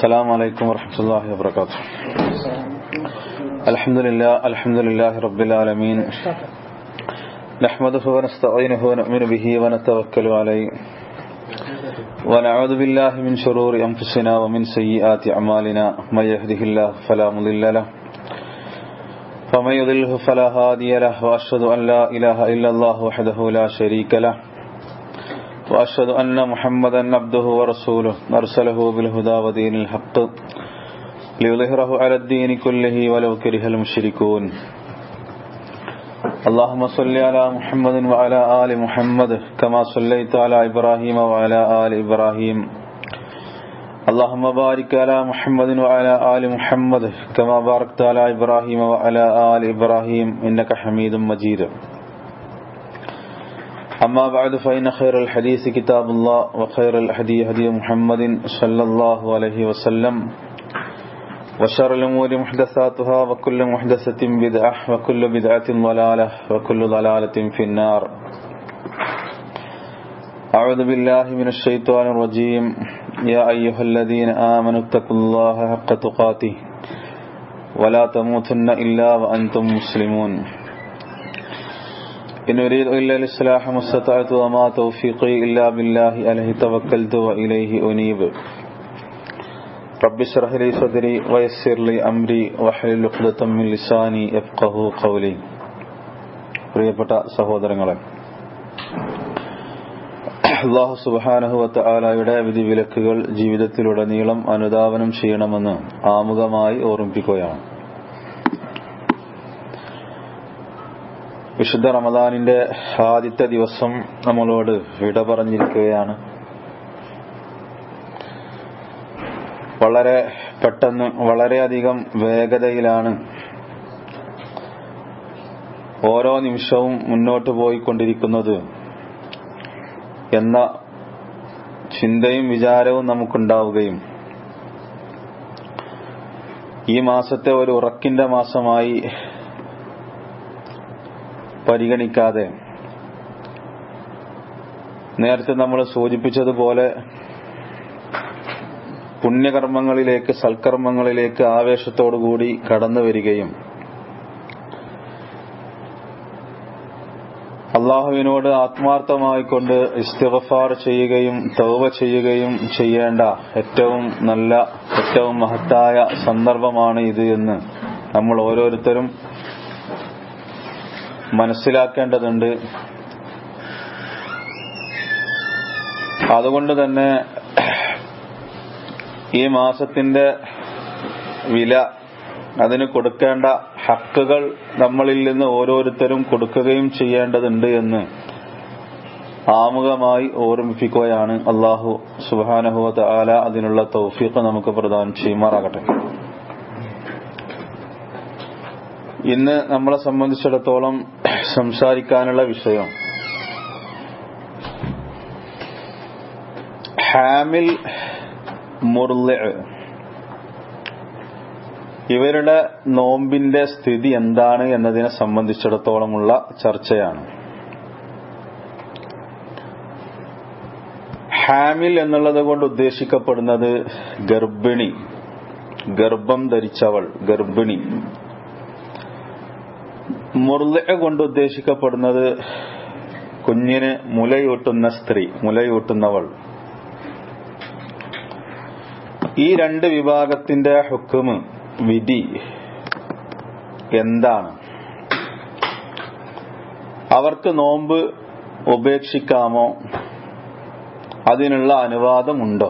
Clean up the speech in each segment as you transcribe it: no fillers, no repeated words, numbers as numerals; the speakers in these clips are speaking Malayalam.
السلام عليكم ورحمة الله وبركاته. الحمد لله رب العالمين، نحمده ونستعينه ونؤمن به ونتوكل عليه، ونعوذ بالله من شرور أنفسنا ومن سيئات أعمالنا، من يهده الله فلا مضل له ومن يضلل فلا هادي له، وأشهد أن لا إله إلا الله وحده لا شريك له، وأشهد أن محمدا عبده ورسوله أرسله بالهدى ودين الحق ليظهره على الدين كله ولو كره المشركون. اللهم صل على محمد وعلى آل محمد كما صليت على إبراهيم وعلى آل إبراهيم. اللهم بارك على محمد وعلى آل محمد كما باركت على إبراهيم وعلى آل إبراهيم إنك حميد مجيد. أما بعد فإن خير الحديث كتاب الله، وخير الهدي هدي محمد صلى الله عليه وسلم، وشر الأمور محدثاتها، وكل محدثة بدعة، وكل بدعة ضلالة، وكل ضلالة في النار. أعوذ بالله من الشيطان الرجيم. يا أيها الذين آمنوا اتقوا الله حق تقاته ولا تموتن إلا وأنتم مسلمون. إن أريد إلا الإصلاح ما استطعت وما توفيقي إلا بالله عليه توكلت وإليه أنيب. رب اشرح لي صدري ويسر لي أمري واحلل عقدة من لساني يفقهوا قولي. പ്രിയപ്പെട്ട സഹോദരങ്ങളെ, അല്ലാഹു സുബ്ഹാനഹു വ തആലയുടെ വിധിവിലക്കുകൾ ജീവിതത്തിലുടനീളം അനുധാവനം ചെയ്യണമെന്ന് ആമുഖമായി ഓർമ്മിപ്പിക്കുകയാണ്. വിശുദ്ധ റമദാനിന്റെ ആദ്യത്തെ ദിവസം നമ്മളോട് വിട പറഞ്ഞിരിക്കുകയാണ്. വളരെ പെട്ടെന്ന്, വളരെയധികം വേഗതയിലാണ് ഓരോ നിമിഷവും മുന്നോട്ട് പോയിക്കൊണ്ടിരിക്കുന്നത് എന്ന ചിന്തയും വിചാരവും നമുക്കുണ്ടാവുകയും ഈ മാസത്തെ ഒരു ഉറക്കിന്റെ മാസമായി പരിഗണിക്കാതെ നേരത്തെ നമ്മൾ സൂചിപ്പിച്ചതുപോലെ പുണ്യകർമ്മങ്ങളിലേക്ക്, സൽക്കർമ്മങ്ങളിലേക്ക് ആവേശത്തോടുകൂടി കടന്നു വരികയും അള്ളാഹുവിനോട് ആത്മാർത്ഥമായിക്കൊണ്ട് ഇസ്തിഗ്ഫാർ ചെയ്യുകയും തൗബ ചെയ്യുകയും ചെയ്യേണ്ട ഏറ്റവും നല്ല, ഏറ്റവും മഹത്തായ സന്ദർഭമാണ് ഇത് എന്ന് നമ്മൾ ഓരോരുത്തരും മനസ്സിലാക്കേണ്ടതുണ്ട്. അതുകൊണ്ട് തന്നെ ഈ മാസത്തിന്റെ വില, അതിന് കൊടുക്കേണ്ട ഹക്കുകൾ നമ്മളിൽ നിന്ന് ഓരോരുത്തരും കൊടുക്കുകയും ചെയ്യേണ്ടതുണ്ട് എന്ന് ആമുഖമായി ഓർമ്മിപ്പിക്കുകയാണ്. അല്ലാഹു സുബ്ഹാനഹു വ തആല അതിനുള്ള തൗഫീഖ് നമുക്ക് പ്രദാനം ചെയ്യുമാറാകട്ടെ. ഇന്ന് നമ്മളെ സംബന്ധിച്ചിടത്തോളം സംസാരിക്കാനുള്ള വിഷയം ഹാമിൽ, മുർളി, ഇവരുടെ നോമ്പിന്റെ സ്ഥിതി എന്താണ് എന്നതിനെ സംബന്ധിച്ചിടത്തോളമുള്ള ചർച്ചയാണ്. ഹാമിൽ എന്നുള്ളത് കൊണ്ട് ഉദ്ദേശിക്കപ്പെടുന്നത് ഗർഭിണി, ഗർഭം ധരിച്ചവൾ, ഗർഭിണി. മുർളി കൊണ്ട് ഉദ്ദേശിക്കപ്പെടുന്നത് കുഞ്ഞിന് മുലയൂട്ടുന്ന സ്ത്രീ, മുലയൂട്ടുന്നവൾ. ഈ രണ്ട് വിഭാഗത്തിന്റെ ഹുക്മ്, വിധി എന്താണ്? അവർക്ക് നോമ്പ് ഉപേക്ഷിക്കാമോ? അതിനുള്ള അനുവാദമുണ്ടോ?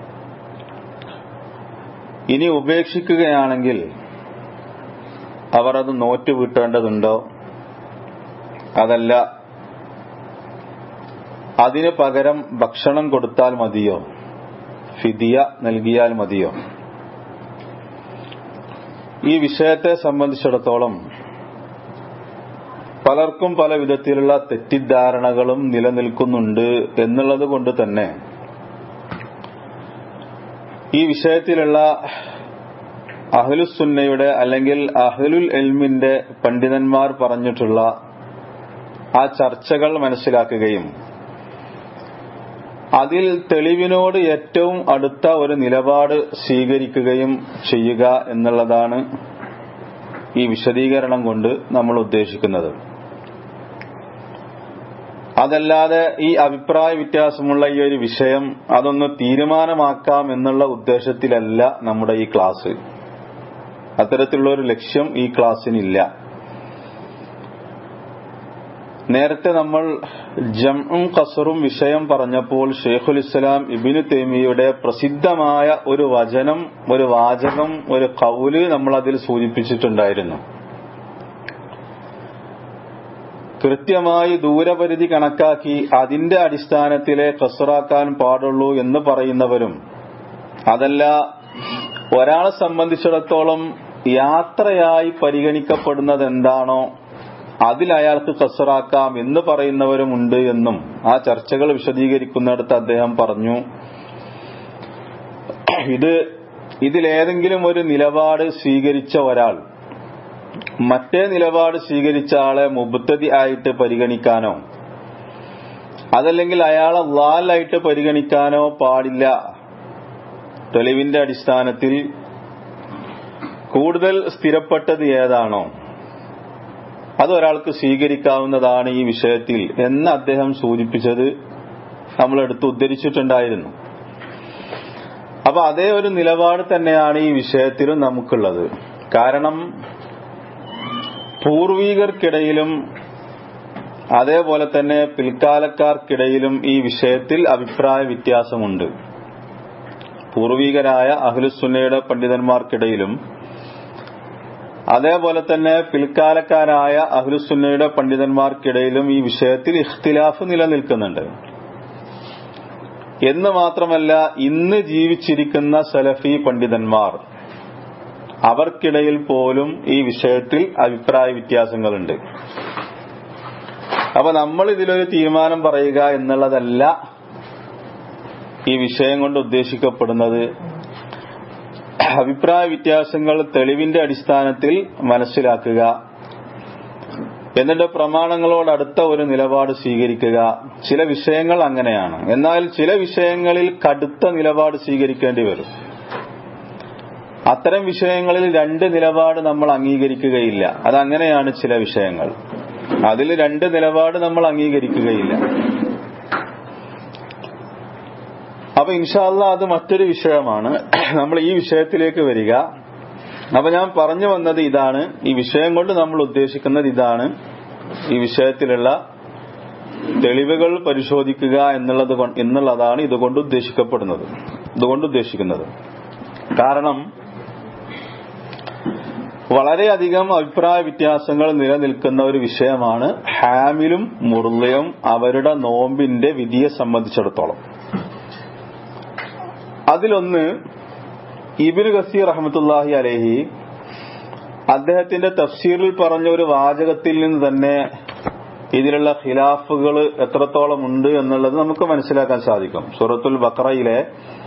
ഇനി ഉപേക്ഷിക്കുകയാണെങ്കിൽ അവർ അത് നോറ്റുവീട്ടേണ്ടതുണ്ടോ? അതല്ല, അതിന് പകരം ഭക്ഷണം കൊടുത്താൽ മതിയോ? ഫിദിയ നൽകിയാൽ മതിയോ? ഈ വിഷയത്തെ സംബന്ധിച്ചിടത്തോളം പലർക്കും പല വിധത്തിലുള്ള തെറ്റിദ്ധാരണകളും നിലനിൽക്കുന്നുണ്ട് എന്നുള്ളത് കൊണ്ട് തന്നെ ഈ വിഷയത്തിലുള്ള അഹ്ലുസുന്നയുടെ അല്ലെങ്കിൽ അഹ്ലുൽ ഇൽമിന്റെ പണ്ഡിതന്മാർ പറഞ്ഞിട്ടുള്ള ആ ചർച്ചകൾ മനസ്സിലാക്കുകയും അതിൽ തെളിവിനോട് ഏറ്റവും അടുത്ത ഒരു നിലപാട് സ്വീകരിക്കുകയും ചെയ്യുക എന്നുള്ളതാണ് ഈ വിശദീകരണം കൊണ്ട് നമ്മൾ ഉദ്ദേശിക്കുന്നത്. അതല്ലാതെ ഈ അഭിപ്രായ വ്യത്യാസമുള്ള ഈ ഒരു വിഷയം അതൊന്ന് തീരുമാനമാക്കാം എന്നുള്ള ഉദ്ദേശത്തിലല്ല നമ്മുടെ ഈ ക്ലാസ്. അത്തരത്തിലുള്ള ഒരു ലക്ഷ്യം ഈ ക്ലാസ്സിനില്ല. നേരത്തെ നമ്മൾ ജംഉം ഖസ്റും വിഷയം പറഞ്ഞപ്പോൾ ശൈഖുൽ ഇസ്ലാം ഇബ്നു തൈമിയ്യയുടെ പ്രസിദ്ധമായ ഒരു വചനം, ഒരു വാചകം, ഒരു ഖൗല് നമ്മൾ അതിൽ സൂചിപ്പിച്ചിട്ടുണ്ടായിരുന്നു. കൃത്യമായി ദൂരപരിധി കണക്കാക്കി അതിന്റെ അടിസ്ഥാനത്തിലെ ഖസ്റാക്കാൻ പാടുള്ളൂ എന്ന് പറയുന്നവരും, അതല്ല ഒരാളെ സംബന്ധിച്ചിടത്തോളം യാത്രയായി പരിഗണിക്കപ്പെടുന്നത് എന്താണോ അതിൽ അയാൾക്ക് ഖസ്റാക്കാം എന്ന് പറയുന്നവരുമുണ്ട് എന്നും ആ ചർച്ചകൾ വിശദീകരിക്കുന്നിടത്ത് അദ്ദേഹം പറഞ്ഞു, ഇതിലേതെങ്കിലും ഒരു നിലപാട് സ്വീകരിച്ച ഒരാൾ മറ്റേ നിലപാട് സ്വീകരിച്ച ആളെ മുബ്തദി ആയിട്ട് പരിഗണിക്കാനോ അതല്ലെങ്കിൽ അയാളെ ളാലായിട്ട് പരിഗണിക്കാനോ പാടില്ല. തെളിവിന്റെ അടിസ്ഥാനത്തിൽ കൂടുതൽ സ്ഥിരപ്പെട്ടത് ഏതാണോ അതൊരാൾക്ക് സ്വീകരിക്കാവുന്നതാണ് ഈ വിഷയത്തിൽ എന്ന് അദ്ദേഹം സൂചിപ്പിച്ചത് നമ്മളെടുത്ത് ഉദ്ധരിച്ചിട്ടുണ്ടായിരുന്നു. അപ്പൊ അതേ ഒരു നിലപാട് തന്നെയാണ് ഈ വിഷയത്തിലും നമുക്കുള്ളത്. കാരണം പൂർവികർക്കിടയിലും അതേപോലെ തന്നെ പിൽക്കാലക്കാർക്കിടയിലും ഈ വിഷയത്തിൽ അഭിപ്രായ വ്യത്യാസമുണ്ട്. പൂർവികരായ അഹ്ലുസുന്നയുടെ പണ്ഡിതന്മാർക്കിടയിലും അതേപോലെ തന്നെ പിൽക്കാലക്കാരായ അഹ്ലുസുന്നയുടെ പണ്ഡിതന്മാർക്കിടയിലും ഈ വിഷയത്തിൽ ഇഖ്തിലാഫ് നിലനിൽക്കുന്നുണ്ട്. എന്ന് മാത്രമല്ല, ഇന്ന് ജീവിച്ചിരിക്കുന്ന സലഫി പണ്ഡിതന്മാർ അവർക്കിടയിൽ പോലും ഈ വിഷയത്തിൽ അഭിപ്രായ വ്യത്യാസങ്ങളുണ്ട്. അപ്പൊ നമ്മൾ ഇതിലൊരു തീരുമാനം പറയുക എന്നുള്ളതല്ല ഈ വിഷയം കൊണ്ട് ഉദ്ദേശിക്കപ്പെടുന്നത്. അഭിപ്രായ വ്യത്യാസങ്ങൾ തെളിവിന്റെ അടിസ്ഥാനത്തിൽ മനസ്സിലാക്കുക, എന്നിട്ട് പ്രമാണങ്ങളോടടുത്ത ഒരു നിലപാട് സ്വീകരിക്കുക. ചില വിഷയങ്ങൾ അങ്ങനെയാണ്. എന്നാൽ ചില വിഷയങ്ങളിൽ കടുത്ത നിലപാട് സ്വീകരിക്കേണ്ടി വരും. അത്തരം വിഷയങ്ങളിൽ രണ്ട് നിലപാട് നമ്മൾ അംഗീകരിക്കുകയില്ല. അതങ്ങനെയാണ്. ചില വിഷയങ്ങൾ അതിൽ രണ്ട് നിലപാട് നമ്മൾ അംഗീകരിക്കുകയില്ല. അപ്പൊ ഇൻഷാ അല്ലാഹ് അത് മറ്റൊരു വിഷയമാണ്. നമ്മൾ ഈ വിഷയത്തിലേക്ക് വരിക. അപ്പൊ ഞാൻ പറഞ്ഞു വന്നത് ഇതാണ്, ഈ വിഷയം കൊണ്ട് നമ്മൾ ഉദ്ദേശിക്കുന്നത് ഇതാണ്. ഈ വിഷയത്തിലുള്ള തെളിവുകൾ പരിശോധിക്കുക എന്നുള്ളതാണ് ഇതുകൊണ്ട് ഉദ്ദേശിക്കുന്നത്. കാരണം വളരെയധികം അഭിപ്രായ വ്യത്യാസങ്ങൾ നിലനിൽക്കുന്ന ഒരു വിഷയമാണ് ഹാമിലും മുർളിയും അവരുടെ നോമ്പിന്റെ വിധിയെ സംബന്ധിച്ചിടത്തോളം. അതിലൊന്ന് ഇബ്നു കസീർ റഹ്മത്തുള്ളാഹി അലൈഹി അദ്ദേഹത്തിന്റെ തഫ്സീറിൽ പറഞ്ഞ ഒരു വാചകത്തിൽ നിന്ന് തന്നെ ഇതിലുള്ള ഖിലാഫുകൾ എത്രത്തോളം ഉണ്ട് എന്നുള്ളത് നമുക്ക് മനസ്സിലാക്കാൻ സാധിക്കും. സൂറത്തുൽ ബഖറയിലെ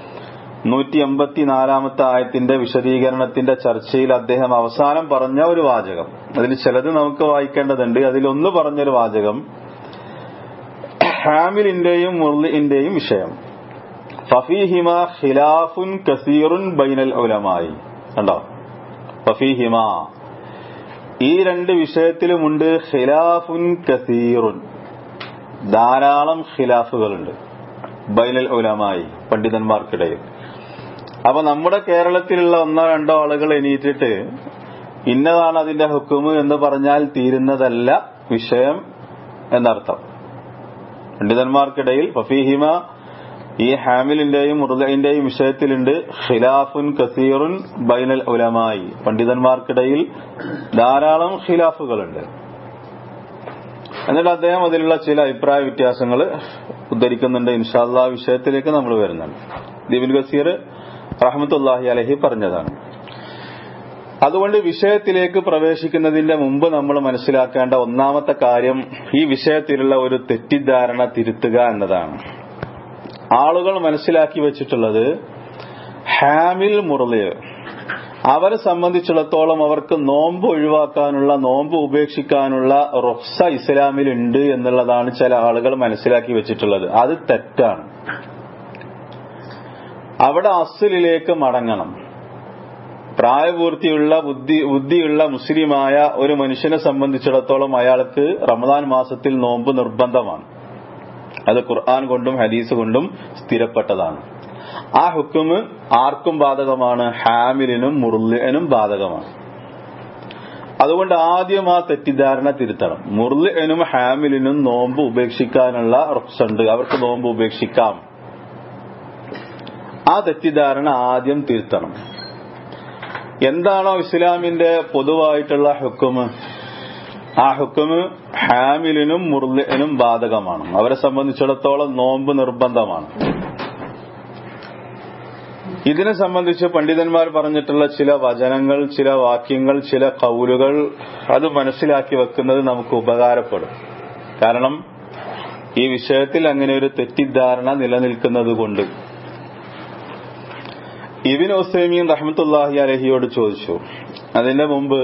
184 ആയത്തിന്റെ വിശദീകരണത്തിന്റെ ചർച്ചയിൽ അദ്ദേഹം അവസാനം പറഞ്ഞ ഒരു വാചകം, അതിൽ ചിലത് നമുക്ക് വായിക്കേണ്ടതുണ്ട്. അതിലൊന്ന് പറഞ്ഞൊരു വാചകം ഹാമിലിന്റെയും മുർലിന്റെയും വിഷയം, ഫഫീഹിമ ഖിലാഫുൻ കസീറുൻ ബൈനൽ ഉലമായി. കണ്ടോ, ഫഫീഹിമ, ഈ രണ്ട് വിഷയത്തിലുമുണ്ട് ഖിലാഫുൻ കസീറുൻ, ധാരാളം ഖിലാഫുകളുണ്ട്, ബൈനൽ ഉലമായി, പണ്ഡിതന്മാർക്കിടയിൽ. അപ്പൊ നമ്മുടെ കേരളത്തിലുള്ള ഒന്നോ രണ്ടോ ആളുകൾ എണീറ്റിട്ട് ഇന്നതാണ് അതിന്റെ ഹുക്കുമ് എന്ന് പറഞ്ഞാൽ തീരുന്നതല്ല വിഷയം എന്നർത്ഥം. പണ്ഡിതന്മാർക്കിടയിൽ ഫഫീഹിമ, ഈ ഹാമിലിന്റെയും മുർദഇന്റെയും വിഷയത്തിലുണ്ട് ഖിലാഫുൻ കസീറുൻ ബൈനൽ ഉലമായി, പണ്ഡിതന്മാർക്കിടയിൽ ധാരാളം ഖിലാഫുകളുണ്ട്. എന്നിട്ട് അദ്ദേഹം അതിലുള്ള ചില അഭിപ്രായ വ്യത്യാസങ്ങൾ ഉദ്ധരിക്കുന്നുണ്ട്. ഇൻഷാ അല്ലാഹ് വിഷയത്തിലേക്ക് നമ്മൾ വരുന്നുണ്ട്. ഇബ്നു കസീർ റഹ്മത്തുള്ളാഹി അലൈഹി പറഞ്ഞതാണ്. അതുകൊണ്ട് വിഷയത്തിലേക്ക് പ്രവേശിക്കുന്നതിന്റെ മുമ്പ് നമ്മൾ മനസ്സിലാക്കേണ്ട ഒന്നാമത്തെ കാര്യം ഈ വിഷയത്തിലുള്ള ഒരു തെറ്റിദ്ധാരണ തിരുത്തുക എന്നതാണ്. ആളുകൾ മനസ്സിലാക്കി വെച്ചിട്ടുള്ളത് ഹാമിൽ മുർലി, അവരെ സംബന്ധിച്ചിടത്തോളം അവർക്ക് നോമ്പ് ഒഴിവാക്കാനുള്ള, നോമ്പ് ഉപേക്ഷിക്കാനുള്ള റുഖ്സ ഇസ്ലാമിൽ ഉണ്ട് എന്നുള്ളതാണ് ചില ആളുകൾ മനസ്സിലാക്കി വെച്ചിട്ടുള്ളത്. അത് തെറ്റാണ്. അവിടെ അസ്ലിലേക്ക് മടങ്ങണം. പ്രായപൂർത്തിയുള്ള ബുദ്ധിയുള്ള മുസ്ലിമായ ഒരു മനുഷ്യനെ സംബന്ധിച്ചിടത്തോളം അയാൾക്ക് റമദാൻ മാസത്തിൽ നോമ്പ് നിർബന്ധമാണ്. അത് ഖുർആൻ കൊണ്ടും ഹദീസ് കൊണ്ടും സ്ഥിരപ്പെട്ടതാണ്. ആ ഹുക്മ് ആർക്കും ബാധകമാണ്? ഹാമിലിനും മുർലിനും ബാധകമാണ്. അതുകൊണ്ട് ആദ്യം ആ തെറ്റിദ്ധാരണ തിരുത്തണം. മുർലിനും ഹാമിലിനും നോമ്പ് ഉപേക്ഷിക്കാനുള്ള റുഖ്സുണ്ട്, അവർക്ക് നോമ്പ് ഉപേക്ഷിക്കാം. ആ തെറ്റിദ്ധാരണ ആദ്യം തിരുത്തണം. എന്താണോ ഇസ്ലാമിന്റെ പൊതുവായിട്ടുള്ള ഹുക്മ്, ആ ഹുക്മ് ഹാമിലിനും മുർലിനും ബാധകമാണ്. അവരെ സംബന്ധിച്ചിടത്തോളം നോമ്പ് നിർബന്ധമാണ്. ഇതിനെ സംബന്ധിച്ച് പണ്ഡിതന്മാർ പറഞ്ഞിട്ടുള്ള ചില വചനങ്ങൾ, ചില വാക്യങ്ങൾ, ചില ഖൗലുകൾ അത് മനസ്സിലാക്കി വെക്കുന്നത് നമുക്ക് ഉപകാരപ്പെടും. കാരണം ഈ വിഷയത്തിൽ അങ്ങനെ ഒരു തെറ്റിദ്ധാരണ നിലനിൽക്കുന്നത് കൊണ്ട്. ഇബ്നു ഉസൈമീൻ റഹ്മത്തുള്ളാഹി അലൈഹിയോട് ചോദിച്ചു. അതിന്റെ മുമ്പ്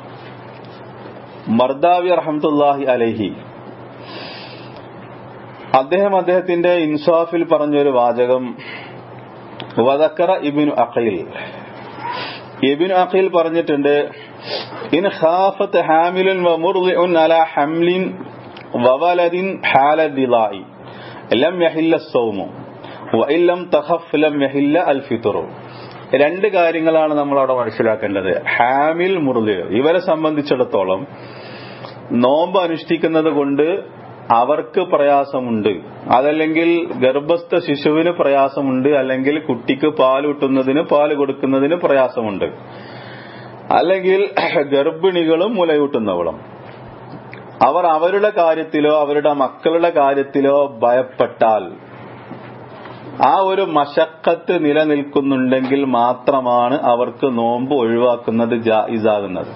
മർദാവി റഹ്മത്തുള്ളാഹി അലൈഹി അദ്ദേഹത്തിന്റെ ഇൻസാഫിൽ പറഞ്ഞൊരു വാചകം, വദക്കറ ഇബ്നു അഖീൽ പറഞ്ഞിട്ടുണ്ട്, ഇൻ ഖാഫത്ത് ഹാമിലുൻ വമുർദിഉൻ അലാ ഹംലിൻ വവലദിൻ ഹാല ദിലാഇ ലം യഹില്ല സൗമു വഇല്ലം തഖഫ് ലം യഹില്ല അൽ ഫിത്റു. രണ്ട് കാര്യങ്ങളാണ് നമ്മൾ അവിടെ മനസ്സിലാക്കേണ്ടത്. ഹാമിൽ, മുർദി, ഇവരെ സംബന്ധിച്ചിടത്തോളം നോമ്പ് അനുഷ്ഠിക്കുന്നത് കൊണ്ട് അവർക്ക് പ്രയാസമുണ്ട്, അതല്ലെങ്കിൽ ഗർഭസ്ഥ ശിശുവിന് പ്രയാസമുണ്ട്, അല്ലെങ്കിൽ കുട്ടിക്ക് പാലൂട്ടുന്നതിന്, പാല് കൊടുക്കുന്നതിന് പ്രയാസമുണ്ട്, അല്ലെങ്കിൽ ഗർഭിണികളും മുലയൂട്ടുന്നവളും അവർ അവരുടെ കാര്യത്തിലോ അവരുടെ മക്കളുടെ കാര്യത്തിലോ ഭയപ്പെട്ടാൽ, ആ ഒരു മശക്കത്ത് നിലനിൽക്കുന്നുണ്ടെങ്കിൽ മാത്രമാണ് അവർക്ക് നോമ്പ് ഒഴിവാക്കുന്നത് ജായിസാകുന്നത്.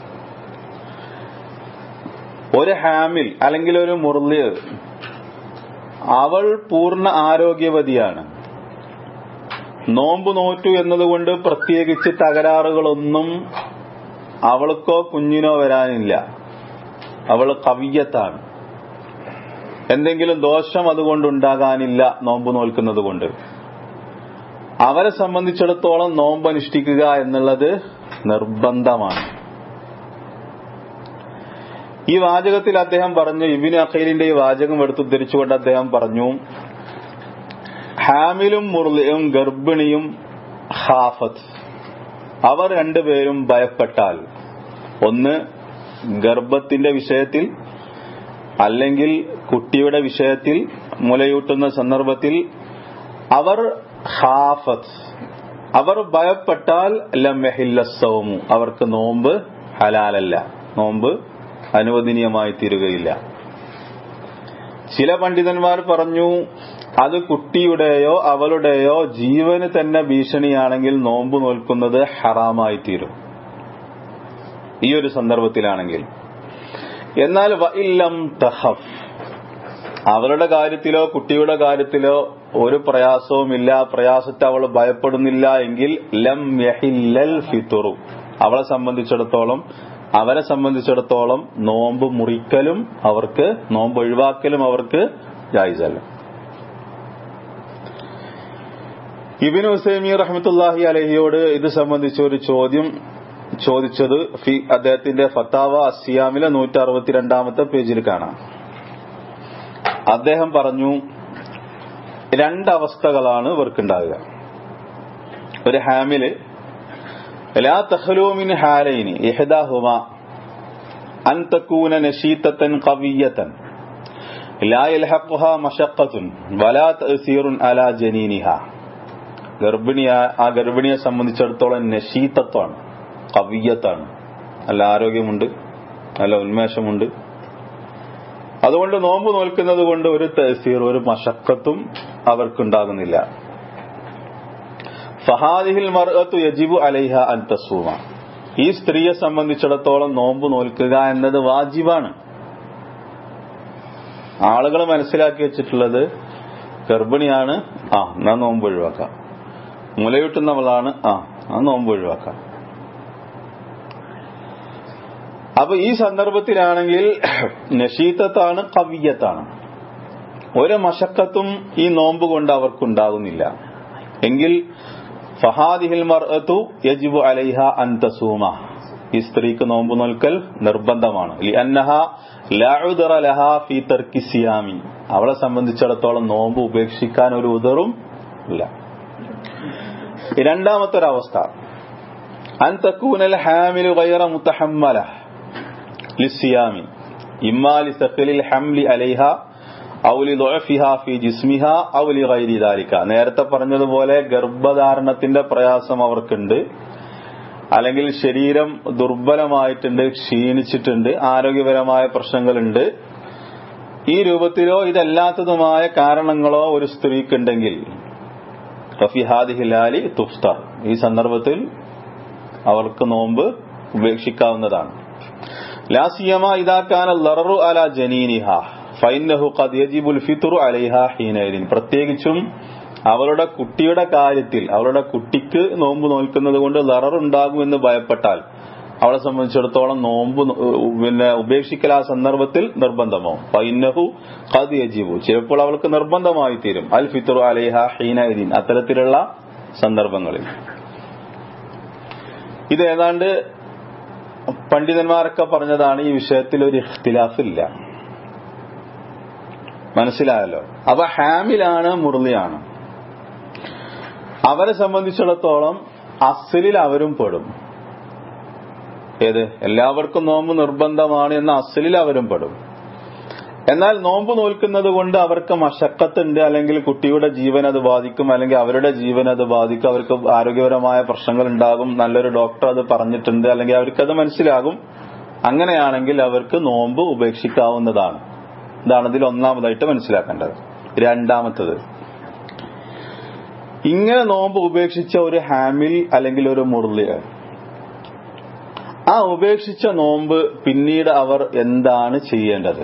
ഒരു ഹാമിൽ അല്ലെങ്കിൽ ഒരു മുർലി, അവൾ പൂർണ്ണ ആരോഗ്യവതിയാണ്. നോമ്പ് നോറ്റു എന്നതുകൊണ്ട് പ്രത്യേകിച്ച് തകരാറുകളൊന്നും അവൾക്കോ കുഞ്ഞിനോ വരാനില്ല. അവൾ കവിയത്താണ്. എന്തെങ്കിലും ദോഷം അതുകൊണ്ടുണ്ടാകാനില്ല നോമ്പ് നോൽക്കുന്നത് കൊണ്ട്. അവരെ സംബന്ധിച്ചിടത്തോളം നോമ്പ് അനുഷ്ഠിക്കുക എന്നുള്ളത് നിർബന്ധമാണ്. ഈ വാചകത്തിൽ അദ്ദേഹം പറഞ്ഞു, ഇബ്നു അഖീലിന്റെ ഈ വാചകം എടുത്തുദ്ധരിച്ചുകൊണ്ട് അദ്ദേഹം പറഞ്ഞു, ഹാമിലും മുർലിയും ഗർഭിണിയും ഖാഫത്ത്, അവർ രണ്ടുപേരും ഭയപ്പെട്ടാൽ, ഒന്ന് ഗർഭത്തിന്റെ വിഷയത്തിൽ അല്ലെങ്കിൽ കുട്ടിയുടെ വിഷയത്തിൽ, മുലയൂട്ടുന്ന സന്ദർഭത്തിൽ അവർ ഖാഫത്ത്, അവർ ഭയപ്പെട്ടാൽ ലം യഹില്ല സൗമു, അവർക്ക് നോമ്പ് ഹലാലല്ല, നോമ്പ് അനുവദനീയമായി തീരുകയില്ല. ചില പണ്ഡിതന്മാർ പറഞ്ഞു, അത് കുട്ടിയുടെയോ അവളുടെയോ ജീവന് തന്നെ ഭീഷണിയാണെങ്കിൽ നോമ്പ് നോൽക്കുന്നത് ഹറാമായി തീരും ഈ ഒരു സന്ദർഭത്തിലാണെങ്കിൽ. എന്നാൽ വഇല്ലം തഖഫ്, അവളുടെ കാര്യത്തിലോ കുട്ടിയുടെ കാര്യത്തിലോ ഒരു പ്രയാസവുമില്ല, പ്രയാസത്തെ അവൾ ഭയപ്പെടുന്നില്ല എങ്കിൽ ലം യഹില്ലൽ ഫിത്റു, അവരെ സംബന്ധിച്ചിടത്തോളം നോമ്പ് മുറിക്കലും അവർക്ക്, നോമ്പ് ഒഴിവാക്കലും അവർക്ക് ജായിസല്ല. ഇബ്നു ഉസൈമീൻ റഹ്മത്തുള്ളാഹി അലൈഹിയോട് ഇത് സംബന്ധിച്ച ഒരു ചോദ്യം ചോദിച്ചത് അദ്ദേഹത്തിന്റെ ഫത്താവ അസ്സിയാമിലെ 162 പേജിൽ കാണാം. അദ്ദേഹം പറഞ്ഞു, രണ്ടവസ്ഥകളാണ് ഇവർക്കുണ്ടാകുക. ഒരു ഹാമില് ലാ തഖ്ലൂ മിൻ ഹാലൈനി ഇഹ്ദാഹുമാ അൻ തകൂന നശീതതൻ ഖവിയ്യതൻ ലാ യൽഹഖുഹാ മശഖ്ഖത്തുൻ വലാ തഅസീറുൻ അലാ ജനീനിഹാ. ഗർഭിണിയെ സംബന്ധിച്ചിടത്തോളം നശീതത്വമാണ്, ഖവിയ്യത്താണ്, നല്ല ആരോഗ്യമുണ്ട്, നല്ല ഉന്മേഷമുണ്ട്. അതുകൊണ്ട് നോമ്പ് നോൽക്കുന്നത് കൊണ്ട് ഒരു തഅസീർ, ഒരു മശഖ്ഖത്തും അവർക്കുണ്ടാകുന്നില്ല. ഫഹാദിഹിൽ മർഅത്തു യജിബു അലൈഹ അൻ തസൂമ, ഈ സ്ത്രീയെ സംബന്ധിച്ചിടത്തോളം നോമ്പ് നോൽക്കുക എന്നത് വാജിബാണ്. ആളുകൾ മനസ്സിലാക്കി വെച്ചിട്ടുള്ളത്, ഗർഭിണിയാണ്, എന്നാ നോമ്പ് ഒഴിവാക്കാം, മുലയൂട്ടുന്നവളാണ്, നോമ്പ് ഒഴിവാക്കാം. അപ്പൊ ഈ സന്ദർഭത്തിലാണെങ്കിൽ നശീത്തത്താണ്, കവിയത്താണ്. ഒരു മശക്കത്തും ഈ നോമ്പ് കൊണ്ട് അവർക്കുണ്ടാകുന്നില്ല എങ്കിൽ ഫഹാദിഹിൽ മർഅതു യജിബു അലൈഹ അൻ തസൂമ, ഈ സ്ത്രീക്ക് നോമ്പ് നോൽക്കൽ നിർബന്ധമാണ്. ലിഅന്നഹ ലാ ഉദ്റ ലഹാ ഫീ തർക്കി സിയാമി, അവളെ സംബന്ധിച്ചിടത്തോളം നോമ്പ് ഉപേക്ഷിക്കാൻ ഒരു ഉദറും ഇല്ല. രണ്ടാമത്തെ ഒരവസ്ഥ, അൻ തകൂനൽ ഹാമിലു ഗൈറ മുതഹമ്മല ലിസിയാമി ഇമ്മാ ലിസഖലിൽ ഹംലി അലൈഹ ഔ ലിദുഅഫിഹാ ഫീ ജിസ്മിഹാ ഔ ലിഗൈരി ദാലിക. നേരത്തെ പറഞ്ഞതുപോലെ ഗർഭധാരണത്തിന്റെ പ്രയാസം അവർക്കുണ്ട്, അല്ലെങ്കിൽ ശരീരം ദുർബലമായിട്ടുണ്ട്, ക്ഷീണിച്ചിട്ടുണ്ട്, ആരോഗ്യപരമായ പ്രശ്നങ്ങളുണ്ട്. ഈ രൂപത്തിലോ ഇതല്ലാത്തതുമായ കാരണങ്ങളോ ഒരു സ്ത്രീക്കുണ്ടെങ്കിൽ ഫി ഹാദിഹിൽ ഹാലി തുഫ്തർ, ഈ സന്ദർഭത്തിൽ അവർക്ക് നോമ്പ് ഉപേക്ഷിക്കാവുന്നതാണ്. ലാ സിയമ ഇദാ കാന ലററു അലാ ജനീനിഹാ ഫഇന്നഹു ഖദ് യജിബുൽ ഫിത്റു അലൈഹാ ഹീനൈദിൻ. പ്രത്യേകിച്ചും അവളുടെ കുട്ടിയുടെ കാര്യത്തിൽ, അവളുടെ കുട്ടിക്ക് നോമ്പ് നോൽക്കുന്നത് കൊണ്ട് ലറർ ഉണ്ടാകുമെന്ന് ഭയപ്പെട്ടാൽ അവളെ സംബന്ധിച്ചിടത്തോളം നോമ്പ് ഉപേക്ഷിക്കൽ ആ സന്ദർഭത്തിൽ നിർബന്ധമോ. ഫഇന്നഹു ഖദ് യജിബു, ചിലപ്പോൾ അവൾക്ക് നിർബന്ധമായി തീരും അൽ ഫിത്റു അലൈഹാ ഹീനൈദിൻ, അത്തരത്തിലുള്ള സന്ദർഭങ്ങളിൽ. ഇത് ഏതാണ്ട് പണ്ഡിതന്മാരൊക്കെ പറഞ്ഞതാണ്. ഈ വിഷയത്തിൽ ഒരു ഇഖ്തിലാഫ് ഇല്ല. മനസ്സിലായല്ലോ. അപ്പൊ ഹാമിലാണ്, മുർലിയാണ്, അവരെ സംബന്ധിച്ചിടത്തോളം അസ്ലിൽ അവരും പെടും. ഏത്? എല്ലാവർക്കും നോമ്പ് നിർബന്ധമാണ് എന്ന അസ്ലിൽ അവരും പെടും. എന്നാൽ നോമ്പ് നോൽക്കുന്നത് കൊണ്ട് അവർക്ക് മശക്കത്തുണ്ട്, അല്ലെങ്കിൽ കുട്ടിയുടെ ജീവൻ അത് ബാധിക്കും, അല്ലെങ്കിൽ അവരുടെ ജീവൻ അത് ബാധിക്കും, അവർക്ക് ആരോഗ്യപരമായ പ്രശ്നങ്ങൾ ഉണ്ടാകും, നല്ലൊരു ഡോക്ടർ അത് പറഞ്ഞിട്ടുണ്ട്, അല്ലെങ്കിൽ അവർക്കത് മനസ്സിലാകും. അങ്ങനെയാണെങ്കിൽ അവർക്ക് നോമ്പ് ഉപേക്ഷിക്കാവുന്നതാണ്. ഇതാണ് ഇതിൽ ഒന്നാമതായിട്ട് മനസ്സിലാക്കേണ്ടത്. രണ്ടാമത്തത്, ഇങ്ങനെ നോമ്പ് ഉപേക്ഷിച്ച ഒരു ഹാമിൽ അല്ലെങ്കിൽ ഒരു മുർലി, ആ ഉപേക്ഷിച്ച നോമ്പ് പിന്നീട് അവർ എന്താണ് ചെയ്യേണ്ടത്?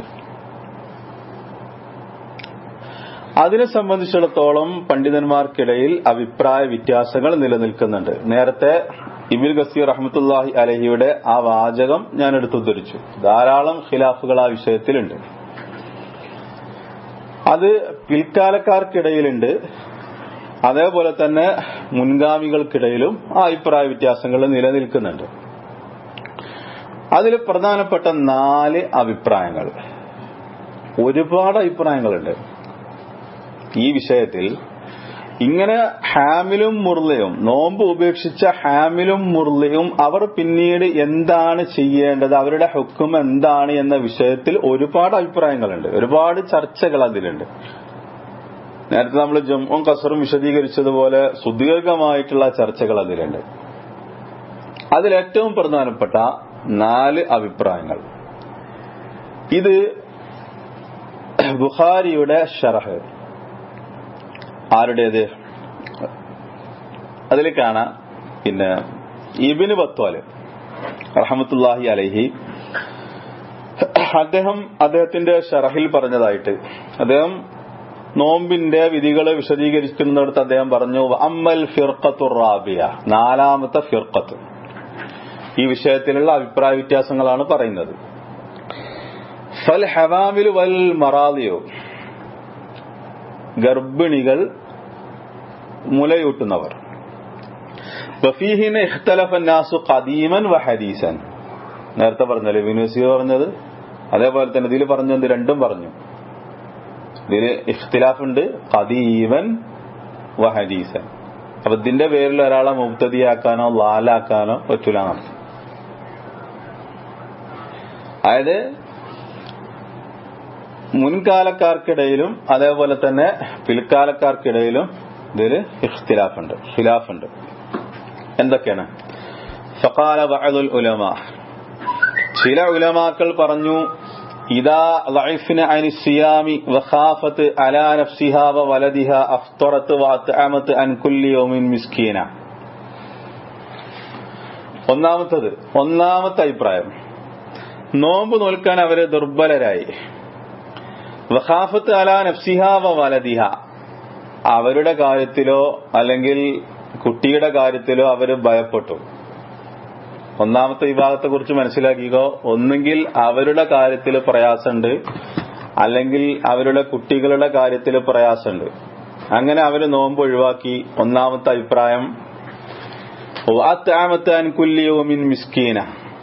അതിനെ സംബന്ധിച്ചിടത്തോളം പണ്ഡിതന്മാർക്കിടയിൽ അഭിപ്രായ വ്യത്യാസങ്ങൾ നിലനിൽക്കുന്നുണ്ട്. നേരത്തെ ഇബ്നു കസീർ റഹ്മത്തുള്ളാഹി അലൈഹിയുടെ ആ വാചകം ഞാൻ എടുത്തുദ്ധരിച്ചു. ധാരാളം ഖിലാഫുകൾ ആ വിഷയത്തിലുണ്ട്. അത് പിൽക്കാലക്കാർക്കിടയിലുണ്ട്, അതേപോലെ തന്നെ മുൻഗാമികൾക്കിടയിലും ആ അഭിപ്രായ വ്യത്യാസങ്ങൾ നിലനിൽക്കുന്നുണ്ട്. അതിൽ പ്രധാനപ്പെട്ട 4 അഭിപ്രായങ്ങൾ, ഒരുപാട് അഭിപ്രായങ്ങളുണ്ട് ഈ വിഷയത്തിൽ. ഇങ്ങനെ ഹാമിലും മുർലയും, നോമ്പ് ഉപേക്ഷിച്ച ഹാമിലും മുർലയും അവർ പിന്നീട് എന്താണ് ചെയ്യേണ്ടത്, അവരുടെ ഹുക്കം എന്താണ് എന്ന വിഷയത്തിൽ ഒരുപാട് അഭിപ്രായങ്ങളുണ്ട്, ഒരുപാട് ചർച്ചകൾ അതിലുണ്ട്. നേരത്തെ നമ്മൾ ജംഉം ഖസറും വിശദീകരിച്ചതുപോലെ സുദീർഘമായിട്ടുള്ള ചർച്ചകൾ അതിലുണ്ട്. അതിലേറ്റവും പ്രധാനപ്പെട്ട 4 അഭിപ്രായങ്ങൾ, ഇത് ബുഖാരിയുടെ ശറഹ്, ആരുടേത്? അതിൽ കാണാം പിന്നെ ഇബ്നു ബത്വാല് റഹ്മത്തുള്ളാഹി അലൈഹി, അദ്ദേഹത്തിന്റെ ശറഹിൽ പറഞ്ഞതായിട്ട്, അദ്ദേഹം നോമ്പിന്റെ വിധികൾ വിശദീകരിക്കുന്നിടത്ത് അദ്ദേഹം പറഞ്ഞു, അമ്മൽ ഫിർഖത്തുർ റാബിയ, 4ാമത്തെ ഫിർഖത്ത്. ഈ വിഷയത്തിലുള്ള അഭിപ്രായ വ്യത്യാസങ്ങളാണ് പറയുന്നത്. ഫൽ ഹവാമിലു വൽ മറാദിയു, ഗർഭിണികൾ, മുലയൂട്ടുന്നവർ. വഫീഹിന ഇഖ്തലഫ അന്നാസു ഖദീമൻ വഹദീസൻ, നേരത്തെ പറഞ്ഞല്ലേ ഇബ്നു കസീർ പറഞ്ഞത്, അതേപോലെ തന്നെ ഇതിൽ പറഞ്ഞത് രണ്ടും പറഞ്ഞു. ഇതില് ഇഖ്തിലാഫ് ഉണ്ട്, ഖദീമൻ വഹദീസൻ. അപ്പൊ ഇതിന്റെ പേരിൽ ഒരാളെ മുബ്തദിയാക്കാനോ ലാലാക്കാനോ പറ്റൂല. അതായത് മുൻകാലക്കാർക്കിടയിലും അതേപോലെ തന്നെ പിൽക്കാലക്കാർക്കിടയിലും ഇതില് ഇഖ്തിലാഫുണ്ട്, ഖിലാഫുണ്ട്. എന്തൊക്കെയാണ്? ഫഖാല ബഅദുൽ ഉലമാ, ചില ഉലമാക്കൾ പറഞ്ഞു, ഇദാ ലഅഫ്ന അനി സിയാമി വഖാഫത് അലാ നഫ്സിഹാ വവലദിഹാ അഫ്തറത് വഅത്അമത് അൻ കുല്ലി യൗമിൻ മിസ്കീന. ഒന്നാമത്തെ അഭിപ്രായം, നോമ്പ് നോൽക്കാൻ അവര് ദുർബലരായി, വഖാഫത്ത് അലാ നഫ്സിഹാ വവലദിഹ, അവരുടെ കാര്യത്തിലോ അല്ലെങ്കിൽ കുട്ടിയുടെ കാര്യത്തിലോ അവര് ഭയപ്പെട്ടു. ഒന്നാമത്തെ വിഭാഗത്തെ കുറിച്ച് മനസ്സിലാക്കിക്കോ. ഒന്നുകിൽ അവരുടെ കാര്യത്തിൽ പ്രയാസമുണ്ട്, അല്ലെങ്കിൽ അവരുടെ കുട്ടികളുടെ കാര്യത്തിൽ പ്രയാസമുണ്ട്. അങ്ങനെ അവര് നോമ്പ് ഒഴിവാക്കി. ഒന്നാമത്തെ അഭിപ്രായം മിസ്കീന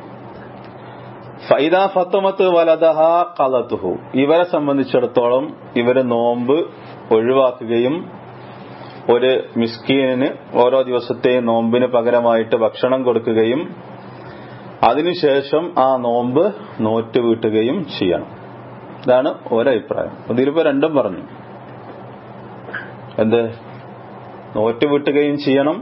ഫൈദാ ഫത്തമത്ത് വലദഹ ഖലതുഹു. ഇവരെ സംബന്ധിച്ചിടത്തോളം ഇവര് നോമ്പ് ഒഴിവാക്കുകയും ഒരു മിസ്കീനിന് ഓരോ ദിവസത്തെയും നോമ്പിന് പകരമായിട്ട് ഭക്ഷണം കൊടുക്കുകയും അതിനുശേഷം ആ നോമ്പ് നോറ്റ് വീട്ടുകയും ചെയ്യണം. ഇതാണ് ഒരഭിപ്രായം. ഇതിലിപ്പോ രണ്ടും പറഞ്ഞു. എന്ത്? നോറ്റ് വീട്ടുകയും ചെയ്യണം,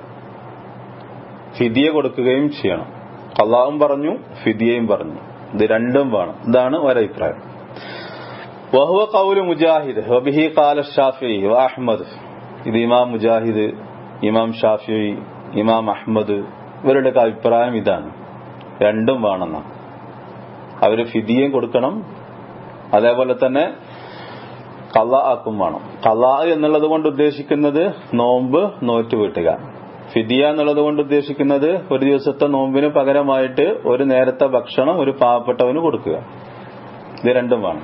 ഫിദിയ കൊടുക്കുകയും ചെയ്യണം. ഖളാഉം പറഞ്ഞു, ഫിദിയയും പറഞ്ഞു. ഇത് രണ്ടും വേണം. ഇതാണ് ഒരഭിപ്രായം. വഹുവ ഖൗലു മുജാഹിദ് വബിഹി ഖാല ശാഫിഈ വഅഹ്മദ്. ഇത് ഇമാം മുജാഹിദ്, ഇമാം ഷാഫിഈ, ഇമാം അഹ്മദ് ഇവരുടെ അഭിപ്രായം ഇതാണ്. രണ്ടും വേണമെന്നാണ്. അവര് ഫിദിയയും കൊടുക്കണം, അതേപോലെ തന്നെ ഖളാഅക്കും വേണം. ഖളാ എന്നുള്ളത് കൊണ്ട് ഉദ്ദേശിക്കുന്നത് നോമ്പ് നോറ്റ് വീട്ടുക. ഫിദിയ എന്നുള്ളത് കൊണ്ട് ഉദ്ദേശിക്കുന്നത് ഒരു ദിവസത്തെ നോമ്പിന് പകരമായിട്ട് ഒരു നേരത്തെ ഭക്ഷണം ഒരു പാവപ്പെട്ടവന് കൊടുക്കുക. ഇത് രണ്ടും വേണം.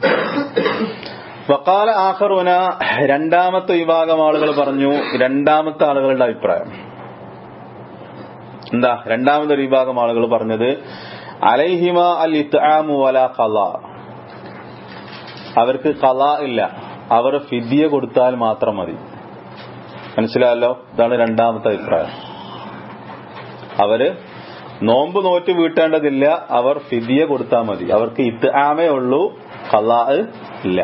വഖാല ആഖറൂന, രണ്ടാമത്തെ വിഭാഗം ആളുകൾ പറഞ്ഞു. രണ്ടാമത്തെ ആളുകളുടെ അഭിപ്രായം എന്താ? രണ്ടാമത്തെ വിഭാഗം ആളുകൾ പറഞ്ഞത് അലൈഹിമ അൽ ഇത്ആമു വലാ ഖളാ. അവർക്ക് ഖളാ ഇല്ല, അവർ ഫിദിയ കൊടുത്താൽ മാത്രം മതി. മനസ്സിലായല്ലോ? ഇതാണ് രണ്ടാമത്തെ അഭിപ്രായം. അവര് നോമ്പ് നോറ്റ് വീട്ടേണ്ടതില്ല, അവർ ഫിദിയ കൊടുത്താൽ മതി. അവർക്ക് ഇത്ആമേ ഉള്ളൂ, ഖളാ ഇല്ല.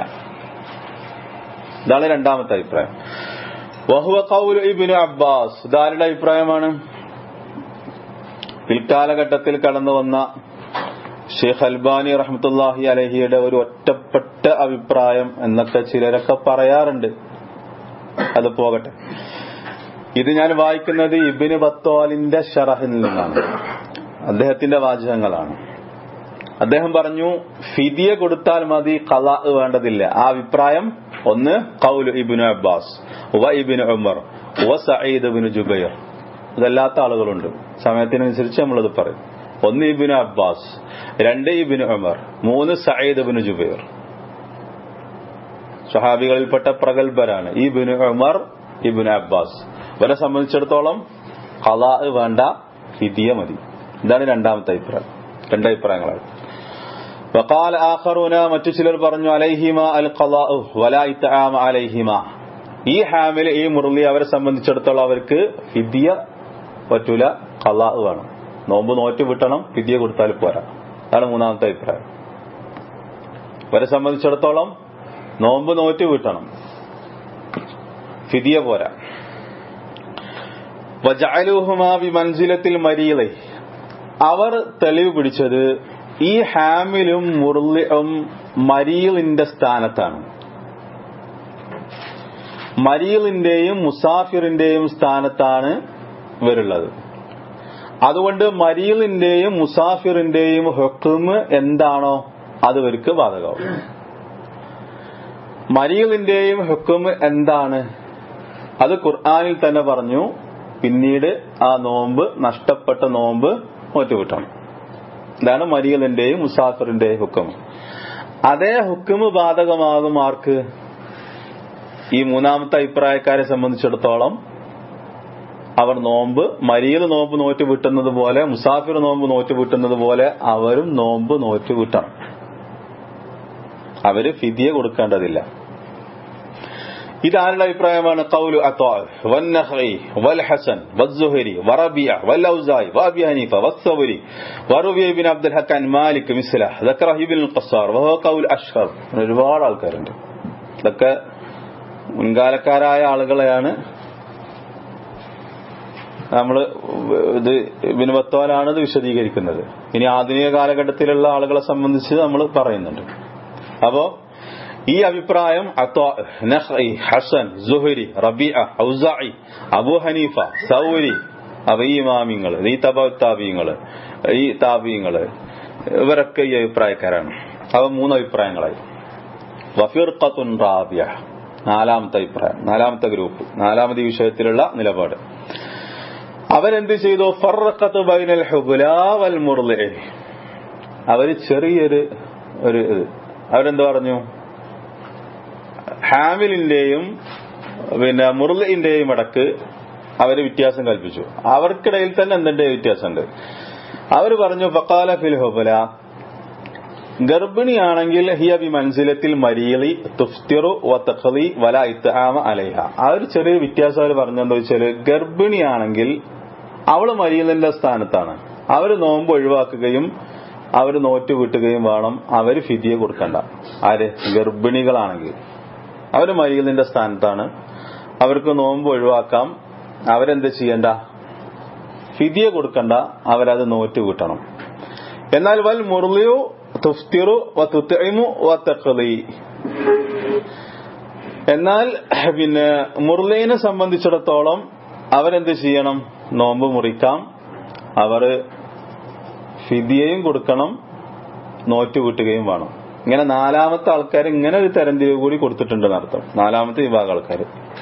ഇതാണ് രണ്ടാമത്തെ അഭിപ്രായം. വഹുവ ഖൗലു ഇബ്നു അബ്ബാസ്. ഇതാരുടെ അഭിപ്രായമാണ്? പിൽക്കാലഘട്ടത്തിൽ കടന്നു വന്ന ഷെയ്ഖ് അൽബാനി റഹ്മത്തുള്ളാഹി അലൈഹിയുടെ ഒരു ഒറ്റപ്പെട്ട അഭിപ്രായം എന്നൊക്കെ ചിലരൊക്കെ പറയാറുണ്ട്. അത് പോകട്ടെ. ഇത് ഞാൻ വായിക്കുന്നത് ഇബ്നു ബത്വാലിന്റെ ശറഹിൽ നിന്നാണ്, അദ്ദേഹത്തിന്റെ വാചകങ്ങളാണ്. അദ്ദേഹം പറഞ്ഞു ഫിദിയ കൊടുത്താൽ മതി, ഖളാ വേണ്ടതില്ല. ആ അഭിപ്രായം ഒന്ന് ഖൗലു ഇബ്നു അബ്ബാസ് വ ഇബ്നു ഉമർ വ സഈദ് ഇബ്നു ജുബൈർ. ഇതല്ലാത്ത ആളുകളുണ്ട്, സമയത്തിനനുസരിച്ച് നമ്മളത് പറയും. ഒന്ന് ഇബ്നു അബ്ബാസ്, രണ്ട് ഇബ്നു ഉമർ, മൂന്ന് സഈദ് ഇബ്നു ജുബൈർ. സ്വഹാബികളിൽപ്പെട്ട പ്രഗൽഭരാണ് ഇബ്നു ഉമർ, ഇബ്നു അബ്ബാസ്. ഇവരെ സംബന്ധിച്ചിടത്തോളം ഖളാ വേണ്ട, ഫിദിയ മതി. ഇതാണ് രണ്ടാമത്തെ അഭിപ്രായം. രണ്ടഭിപ്രായങ്ങളാണ്. വഖാല ആഖറൂന, മറ്റു ചിലർ പറഞ്ഞു അലൈഹിമ അൽ ഖളാഉ വലാ ഇത്ആമ അലൈഹിമ. ഈ ഹാമിൽ, ഈ മുർലി അവരെ സംബന്ധിച്ചിടത്തോളം അവർക്ക് ഫിദിയ പറ്റൂല, ഖളാ വേണം. നോമ്പ് നോറ്റ് വിട്ടണം, ഫിദിയ കൊടുത്താൽ പോരാ. അതാണ് മൂന്നാമത്തെ അഭിപ്രായം. അവരെ സംബന്ധിച്ചിടത്തോളം നോമ്പ് നോറ്റ് വിട്ടണം, ഫിദിയ പോരാ. വജഅലുഹുമാ ബിമൻസിലത്തിൽ മരീളി. അവർ തെളിവ് പിടിച്ചത് ഈ ഹാമിലും മുർലിഉം മരീളിന്റെ സ്ഥാനത്താണ്. മരീളിന്റെയും മുസാഫിറിന്റെയും സ്ഥാനത്താണ് ഇവരുള്ളത്. അതുകൊണ്ട് മരീളിന്റെയും മുസാഫിറിന്റെയും ഹുക്മ് എന്താണോ അത് ഇവർക്ക് ബാധകമാവും. മരീളിന്റെയും ഹുക്മ് എന്താണ്? അത് ഖുർആനിൽ തന്നെ പറഞ്ഞു. പിന്നീട് ആ നോമ്പ്, നഷ്ടപ്പെട്ട നോമ്പ് നോറ്റുവിട്ടണം. ഇതാണ് മരീളിന്റെയും മുസാഫിറിന്റെയും ഹുക്മ്. അതേ ഹുക്മ് ബാധകമാകും ആർക്ക്? ഈ മൂന്നാമത്തെ അഭിപ്രായക്കാരെ സംബന്ധിച്ചിടത്തോളം അവർ നോമ്പ്, മരീൾ നോമ്പ് നോറ്റ് വിട്ടുന്നത് പോലെ, മുസാഫിർ നോമ്പ് നോറ്റ് വിട്ടുന്നത് പോലെ അവരും നോമ്പ് നോറ്റ് വിട്ടണം. അവര് ഫിദിയ കൊടുക്കേണ്ടതില്ല. ഇതാരുടെ അഭിപ്രായമാണ്? ഖൗലു അത്വാ വന്നഖഈ വൽ ഹസൻ വസ്സുഹരി വറബിയ വൽഔസായി വഅബി ഹനീഫ വസ്സൗരി വറുബിയ ഇബ്നു അബ്ദുൽ ഹക്കൻ മാലിക് മിസ്ല ദക്കറ ഇബ്നുൽ ഖസ്സാർ വഹുവ ഖൗൽ അഷ്ഹർ. ഒരുപാട് ആൾക്കാരുണ്ട്. ഇതൊക്കെ മുൻകാലക്കാരായ ആളുകളെയാണ് നമ്മള് ഇത് ഇബ്നു ബത്വാലാണ് ഇത് വിശദീകരിക്കുന്നത്. ഇനി ആധുനിക കാലഘട്ടത്തിലുള്ള ആളുകളെ സംബന്ധിച്ച് നമ്മൾ പറയുന്നുണ്ട്. അപ്പോ ഈ അഭിപ്രായം അത്വാ, നഖഈ, ഹസൻ, സുഹരി, റബീഅ, ഔസാഇ, അബൂ ഹനീഫ, സൗരി, ഈ ഇമാമിങ്ങൾ, ഈ താബിഈങ്ങൾ, ഈ താബിഈങ്ങൾ, ഇവരൊക്കെ ഈ അഭിപ്രായക്കാരാണ്. അവ മൂന്ന് അഭിപ്രായങ്ങളായി. വഫിർഖത്തുൻ റാബിഅ, നാലാമത്തെ അഭിപ്രായം, നാലാമത്തെ ഗ്രൂപ്പ്, നാലാമത്തെ വിഷയത്തിലുള്ള നിലപാട്. അവരെന്ത് ചെയ്തു? ഫർഖത്ത് ബൈനൽ ഹുബ്ലാ വൽ മുർളി. അവര് ചെറിയൊരു അവരെന്ത് പറഞ്ഞു? ഹാമിലിന്റെയും മുർളിന്റെയും ഇടക്ക് അവര് വ്യത്യാസം കൽപ്പിച്ചു. അവർക്കിടയിൽ തന്നെ എന്തിന്റെ വ്യത്യാസമുണ്ട്? അവര് പറഞ്ഞു ഫഖാല ഫിൽ ഹുബ്ല, ഗർഭിണിയാണെങ്കിൽ ഹിയ ബി മൻസിലത്തിൽ മരീളി തുഫ്തിറു വതഖ്ലി വലാ ഇത്ആമ അലൈഹ. ആ ഒരു ചെറിയ വ്യത്യാസം അവർ പറഞ്ഞെന്താ വെച്ചാല്, ഗർഭിണിയാണെങ്കിൽ അവള് മരീലിന്റെ സ്ഥാനത്താണ്. അവര് നോമ്പ് ഒഴിവാക്കുകയും അവര് നോറ്റ് വീട്ടുകയും വേണം. അവര് ഫിദിയ കൊടുക്കണ്ട. ആര്? ഗർഭിണികളാണെങ്കിൽ അവര് മരീലിന്റെ സ്ഥാനത്താണ്. അവർക്ക് നോമ്പ് ഒഴിവാക്കാം. അവരെന്ത് ചെയ്യണ്ട? ഫിദിയ കൊടുക്കണ്ട. അവരത് നോറ്റ് വീട്ടണം. എന്നാൽ വൽ മുർലിയു തുഫ്തിറു വതുത്ഇമു വതഖ്ലി. എന്നാൽ മുർലിനെ സംബന്ധിച്ചിടത്തോളം അവരെന്ത് ചെയ്യണം? നോമ്പ് മുറിക്കാം. അവർ ഫിദിയയും കൊടുക്കണം, നോറ്റ് വീട്ടുകയും വേണം. ഇങ്ങനെ നാലാമത്തെ ആൾക്കാർ ഇങ്ങനെ ഒരു തരംതിരിവ് കൂടി കൊടുത്തിട്ടുണ്ടെന്ന് അർത്ഥം. നാലാമത്തെ വിഭാഗം ആൾക്കാർ.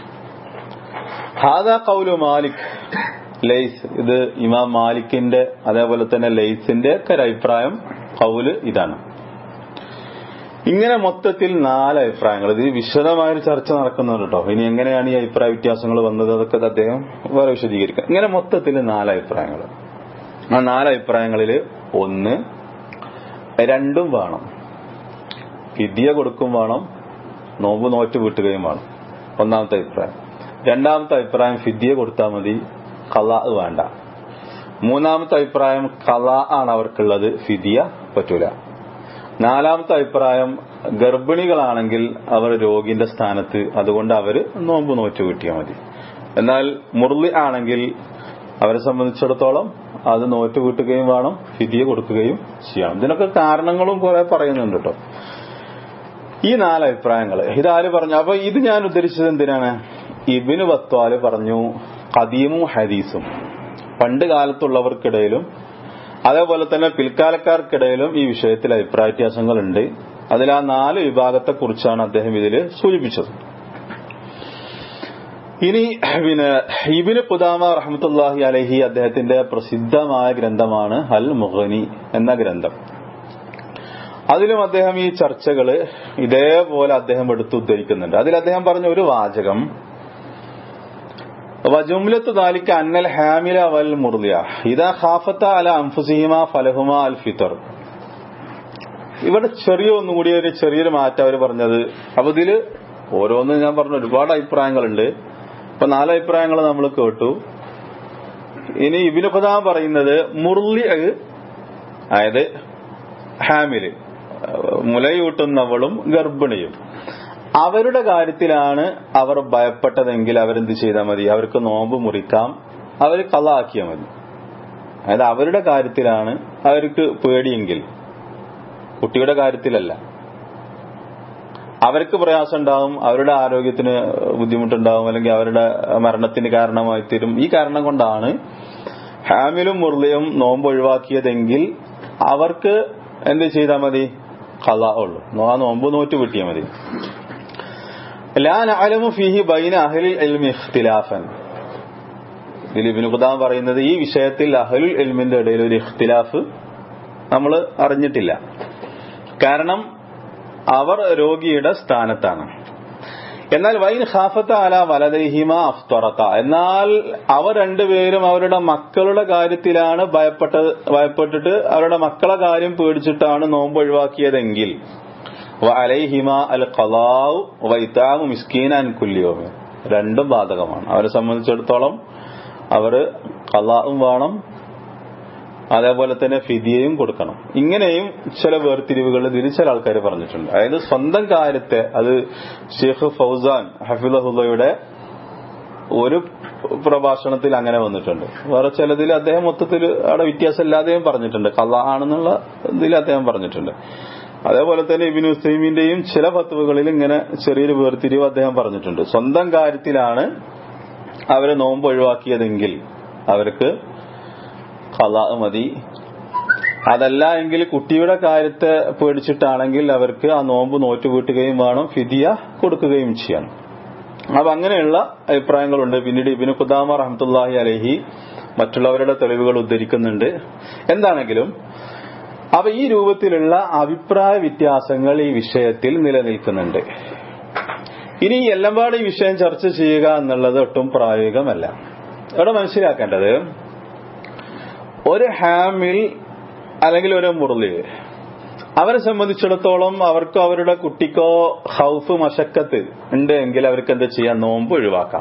ഹാദാ ഖൗലു മാലിക് ലൈസ്. ഇത് ഇമാം മാലിക്കിന്റെ അതേപോലെ തന്നെ ലൈസിന്റെ ഒക്കെ ഒരു അഭിപ്രായം, ഖൗല് ഇതാണ്. ഇങ്ങനെ മൊത്തത്തിൽ 4 അഭിപ്രായങ്ങൾ. ഇത് വിശദമായൊരു ചർച്ച നടക്കുന്നുണ്ട് കേട്ടോ. ഇനി എങ്ങനെയാണ് ഈ അഭിപ്രായ വ്യത്യാസങ്ങൾ വന്നത് അതൊക്കെ അദ്ദേഹം വേറെ വിശദീകരിക്കാം. ഇങ്ങനെ മൊത്തത്തിൽ 4 അഭിപ്രായങ്ങൾ. ആ 4 അഭിപ്രായങ്ങളില് 1, 2 വേണം. ഫിദിയ കൊടുക്കും വേണം, നോമ്പ് നോറ്റ് വീട്ടുകയും വേണം. ഒന്നാമത്തെ അഭിപ്രായം. രണ്ടാമത്തെ അഭിപ്രായം ഫിദിയ കൊടുത്താൽ മതി, ഖളാ വേണ്ട. മൂന്നാമത്തെ അഭിപ്രായം ഖളാ ആണ് അവർക്കുള്ളത്, ഫിദിയ പറ്റൂല. നാലാമത്തെ അഭിപ്രായം ഗർഭിണികളാണെങ്കിൽ അവർ രോഗിന്റെ സ്ഥാനത്ത്, അതുകൊണ്ട് അവര് നോമ്പ് നോറ്റ് വീട്ടിയാൽ മതി. എന്നാൽ മുർലി ആണെങ്കിൽ അവരെ സംബന്ധിച്ചിടത്തോളം അത് നോറ്റ് വീട്ടുകയും വേണം, ഫിദിയ കൊടുക്കുകയും ചെയ്യണം. ഇതിനൊക്കെ കാരണങ്ങളും കുറെ പറയുന്നുണ്ട് കേട്ടോ. ഈ 4 അഭിപ്രായങ്ങൾ ഇതാര് പറഞ്ഞു? അപ്പൊ ഇത് ഞാൻ ഉദ്ധരിച്ചത് എന്തിനാണ്? ഇബ്നു ബത്വാല് പറഞ്ഞു ഖദീമും ഹദീസും, പണ്ട് കാലത്തുള്ളവർക്കിടയിലും അതേപോലെ തന്നെ പിൽക്കാലക്കാർക്കിടയിലും ഈ വിഷയത്തിൽ അഭിപ്രായ വ്യത്യാസങ്ങളുണ്ട്. അതിൽ ആ 4 വിഭാഗത്തെ കുറിച്ചാണ് അദ്ദേഹം ഇതിൽ സൂചിപ്പിച്ചത്. ഇനി ഇബ്നു ഖുദാമ റഹ്മത്തുള്ളാഹി അലൈഹി അദ്ദേഹത്തിന്റെ പ്രസിദ്ധമായ ഗ്രന്ഥമാണ് അൽ മുഗ്നി എന്ന ഗ്രന്ഥം. അതിലും അദ്ദേഹം ഈ ചർച്ചകള് ഇതേപോലെ അദ്ദേഹം എടുത്തുദ്ധരിക്കുന്നുണ്ട്. അതിൽ അദ്ദേഹം പറഞ്ഞ ഒരു വാചകം, വജുംലത്തു ദാലിക അന്നൽ ഹാമില വൽ മുർലിയ ഇദാ ഖാഫത അല അൻഫുസിഹിമാ ഫലഹുമാ അൽ ഫിത്ർ. ഇവിടെ ചെറിയൊരു മാറ്റം അവർ പറഞ്ഞത്. അപ്പൊ ഇതില് ഓരോന്നും ഞാൻ പറഞ്ഞു ഒരുപാട് അഭിപ്രായങ്ങളുണ്ട്. ഇപ്പൊ 4 അഭിപ്രായങ്ങൾ നമ്മൾ കേട്ടു. ഇനി ഇബ്നു ഖുദാമ പറയുന്നത് മുർലി, അതായത് ഹാമില് മുലയൂട്ടുന്നവളും ഗർഭിണിയും, അവരുടെ കാര്യത്തിലാണ് അവർ ഭയപ്പെട്ടതെങ്കിൽ അവരെന്ത് ചെയ്താൽ മതി? അവർക്ക് നോമ്പ് മുറിക്കാം, അവർ ഖളാ ആക്കിയാൽ മതി. അതായത് അവരുടെ കാര്യത്തിലാണ് അവർക്ക് പേടിയെങ്കിൽ, കുട്ടിയുടെ കാര്യത്തിലല്ല. അവർക്ക് പ്രയാസം ഉണ്ടാവും, അവരുടെ ആരോഗ്യത്തിന് ബുദ്ധിമുട്ടുണ്ടാവും, അല്ലെങ്കിൽ അവരുടെ മരണത്തിന് കാരണമായി തീരും. ഈ കാരണം കൊണ്ടാണ് ഹാമിലും മുർലിയും നോമ്പ് ഒഴിവാക്കിയതെങ്കിൽ അവർക്ക് എന്ത് ചെയ്താൽ മതി? ഖളാ ഉള്ളൂ, ആ നോമ്പ് നോറ്റ് വീട്ടിയാൽ മതി. ലാ നഅലമു ഫീഹി ബൈന അഹ്ലിൽ ഇൽമി ഇഖ്തിലാഫൻ. ഇതിൽ ഇബ്നു ഖുദാമ പറയുന്നത് ഈ വിഷയത്തിൽ അഹ്ലുൽ ഇൽമിന്റെ ഇടയിൽ ഒരു ഇഖ്തിലാഫ് നമ്മൾ അറിഞ്ഞിട്ടില്ല. കാരണം അവർ രോഗിയുടെ സ്ഥാനത്താണ്. എന്നാൽ വൈൻ ഖാഫത അല വലദൈഹിമ അഫ്തറത, എന്നാൽ അവർ രണ്ടുപേരും അവരുടെ മക്കളുടെ കാര്യത്തിലാണ് ഭയപ്പെട്ടിട്ട് അവരുടെ മക്കളെ കാര്യം പേടിച്ചിട്ടാണ് നോമ്പ് ഒഴിവാക്കിയതെങ്കിൽ വഅലൈഹിമ അൽ ഖളാഉ വഇതാമു മിസ്കീന അൻ കുല്ലി യൗമിൻ, രണ്ടും ബാധകമാണ്. അവരെ സംബന്ധിച്ചിടത്തോളം അവര് ഖളാഉം വേണം, അതേപോലെ തന്നെ ഫിദിയയും കൊടുക്കണം. ഇങ്ങനെയും ചില വേർതിരിവുകൾ ഇതിൽ ചില ആൾക്കാർ പറഞ്ഞിട്ടുണ്ട്. അതായത് സ്വന്തം കാര്യത്തെ, അത് ഷെയ്ഖ് ഫൗസാൻ ഹഫിളഹുള്ളയുടെ ഒരു പ്രഭാഷണത്തിൽ അങ്ങനെ വന്നിട്ടുണ്ട്. വേറെ ചിലതിൽ അദ്ദേഹം മൊത്തത്തിൽ അവിടെ വ്യത്യാസം ഇല്ലാതെയും പറഞ്ഞിട്ടുണ്ട്, ഖളാ ആണെന്നുള്ള ഇതിൽ അദ്ദേഹം പറഞ്ഞിട്ടുണ്ട്. അതേപോലെ തന്നെ ഇബ്നു ഉസൈമീന്റെയും ചില ഫത്വകളിൽ ഇങ്ങനെ ചെറിയൊരു വേർതിരിവ് അദ്ദേഹം പറഞ്ഞിട്ടുണ്ട്. സ്വന്തം കാര്യത്തിലാണ് അവരെ നോമ്പ് ഒഴിവാക്കിയതെങ്കിൽ അവർക്ക് ഖളാ മതി. അതല്ല എങ്കിൽ കുട്ടിയുടെ കാര്യത്തെ പേടിച്ചിട്ടാണെങ്കിൽ അവർക്ക് ആ നോമ്പ് നോറ്റ് വീട്ടുകയും വേണം, ഫിദിയ കൊടുക്കുകയും ചെയ്യണം. അപ്പൊ അങ്ങനെയുള്ള അഭിപ്രായങ്ങളുണ്ട്. പിന്നീട് ഇബ്നു ഖുദാമ റഹ്മത്തുള്ളാഹി അലൈഹി മറ്റുള്ളവരുടെ തെളിവുകൾ ഉദ്ധരിക്കുന്നുണ്ട്. എന്താണെങ്കിലും അപ്പൊ ഈ രൂപത്തിലുള്ള അഭിപ്രായ വ്യത്യാസങ്ങൾ ഈ വിഷയത്തിൽ നിലനിൽക്കുന്നുണ്ട്. ഇനി എല്ലമ്പാട് ഈ വിഷയം ചർച്ച ചെയ്യുക എന്നുള്ളത് ഒട്ടും പ്രായോഗികമല്ല. ഇവിടെ മനസ്സിലാക്കേണ്ടത്, ഒരു ഹാമിൽ അല്ലെങ്കിൽ ഒരു മുർലി അവരെ സംബന്ധിച്ചിടത്തോളം അവർക്ക് അവരുടെ കുട്ടിക്കോ ഹൗഫ് മശക്കത്ത് ഉണ്ട് എങ്കിൽ അവർക്ക് എന്താ ചെയ്യാം? നോമ്പ് ഒഴിവാക്കാം.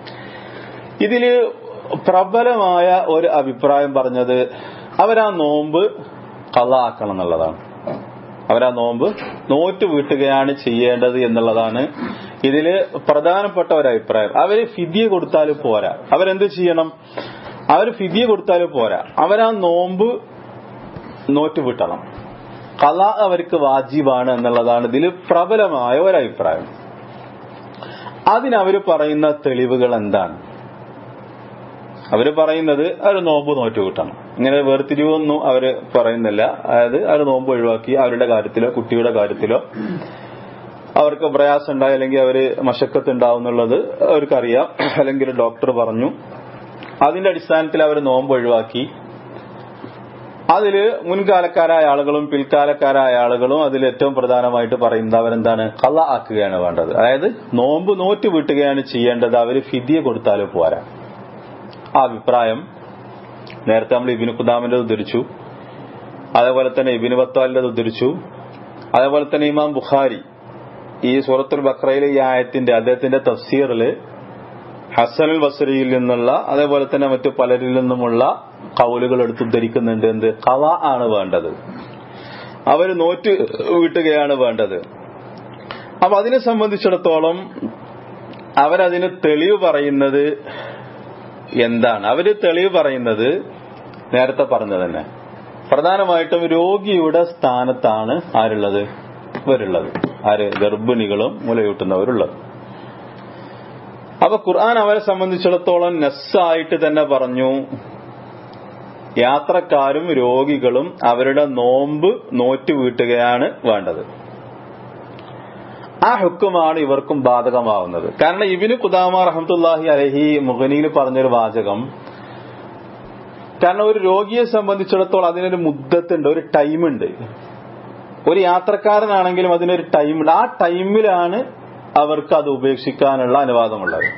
ഇതില് പ്രബലമായ ഒരു അഭിപ്രായം പറഞ്ഞത് അവരാ നോമ്പ് ഖളാ ആക്കണം എന്നുള്ളതാണ്. അവരാ നോമ്പ് നോറ്റ് വീട്ടുകയാണ് ചെയ്യേണ്ടത് എന്നുള്ളതാണ് ഇതില് പ്രധാനപ്പെട്ട ഒരു അഭിപ്രായം. അവര് ഫിദ്യ കൊടുത്താലും പോരാ. അവരെന്ത് ചെയ്യണം? അവർ ഫിദ്യ കൊടുത്താലും പോരാ, അവരാ നോമ്പ് നോറ്റ് വീട്ടണം. ഖളാ അവർക്ക് വാജിബാണ് എന്നുള്ളതാണ് ഇതിൽ പ്രബലമായ ഒരഭിപ്രായം. അതിനവര് പറയുന്ന തെളിവുകൾ എന്താണ്? അവര് പറയുന്നത് അവർ നോമ്പ് നോറ്റ് വീട്ടണം. ഇങ്ങനെ വേർതിരിവൊന്നും അവര് പറയുന്നില്ല. അതായത് അവർ നോമ്പ് ഒഴിവാക്കി അവരുടെ കാര്യത്തിലോ കുട്ടിയുടെ കാര്യത്തിലോ അവർക്ക് പ്രയാസം ഉണ്ടായി അല്ലെങ്കിൽ അവര് മശക്കത്ത് ഉണ്ടാവും എന്നുള്ളത് അവർക്കറിയാം, അല്ലെങ്കിൽ ഡോക്ടർ പറഞ്ഞു, അതിന്റെ അടിസ്ഥാനത്തിൽ അവർ നോമ്പ് ഒഴിവാക്കി. അതില് മുൻകാലക്കാരായ ആളുകളും പിൽക്കാലക്കാരായ ആളുകളും അതിൽ ഏറ്റവും പ്രധാനമായിട്ട് പറയുന്നത് അവരെന്താണ്? ഖളാ ആക്കുകയാണ് വേണ്ടത്. അതായത് നോമ്പ് നോറ്റ് വീട്ടുകയാണ് ചെയ്യേണ്ടത്. അവര് ഫിദ്യ കൊടുത്താലും പോരാ. ആ അഭിപ്രായം നേരത്തെ നമ്മൾ ഇബ്നു ഖുദാമിന്റെ ഉദ്ധരിച്ചു, അതേപോലെ തന്നെ ഇബ്നു ബത്താലിന്റെ ഉദ്ധരിച്ചു, അതേപോലെ തന്നെ ഇമാം ബുഖാരി ഈ സൂറത്തുൽ ബഖറയിലെ ഈ ആയത്തിന്റെ അദ്ദേഹത്തിന്റെ തഫ്സീറില് ഹസനുൽ ബസ്രിയിൽ നിന്നുള്ള അതേപോലെ തന്നെ മറ്റു പലരിൽ നിന്നുമുള്ള ഖൗലുകൾ എടുത്തുദ്ധരിക്കുന്നുണ്ട്. എന്ത്? ഖളാ ആണ് വേണ്ടത്, അവര് നോറ്റ് വീട്ടുകയാണ് വേണ്ടത്. അപ്പൊ അതിനെ സംബന്ധിച്ചിടത്തോളം അവരതിന് തെളിവ് പറയുന്നത് എന്താണ്? അവര് തെളിവ് പറയുന്നത് നേരത്തെ പറഞ്ഞത് തന്നെ, പ്രധാനമായിട്ടും രോഗിയുടെ സ്ഥാനത്താണ് ആരുള്ളത്? ഇവരുള്ളത്. ആര്? ഗർഭിണികളും മുലയൂട്ടുന്നവരുള്ളത്. അപ്പൊ ഖുർആൻ അവരെ സംബന്ധിച്ചിടത്തോളം നസ്സായിട്ട് തന്നെ പറഞ്ഞു, യാത്രക്കാരും രോഗികളും അവരുടെ നോമ്പ് നോറ്റ് വീട്ടുകയാണ് വേണ്ടത്. ആ ഹുക്കുമാണ് ഇവർക്കും ബാധകമാവുന്നത്. കാരണം ഇബ്നു ഖുദാമ റഹ്മത്തുള്ളാഹി അലൈഹി മുഗ്നിയിൽ പറഞ്ഞൊരു വാചകം, കാരണം ഒരു രോഗിയെ സംബന്ധിച്ചിടത്തോളം അതിനൊരു മുദ്ദത്തുണ്ട്, ഒരു ടൈമുണ്ട്. ഒരു യാത്രക്കാരനാണെങ്കിലും അതിനൊരു ടൈമുണ്ട്. ആ ടൈമിലാണ് അവർക്ക് അത് ഉപേക്ഷിക്കാനുള്ള അനുവാദമുള്ളത്.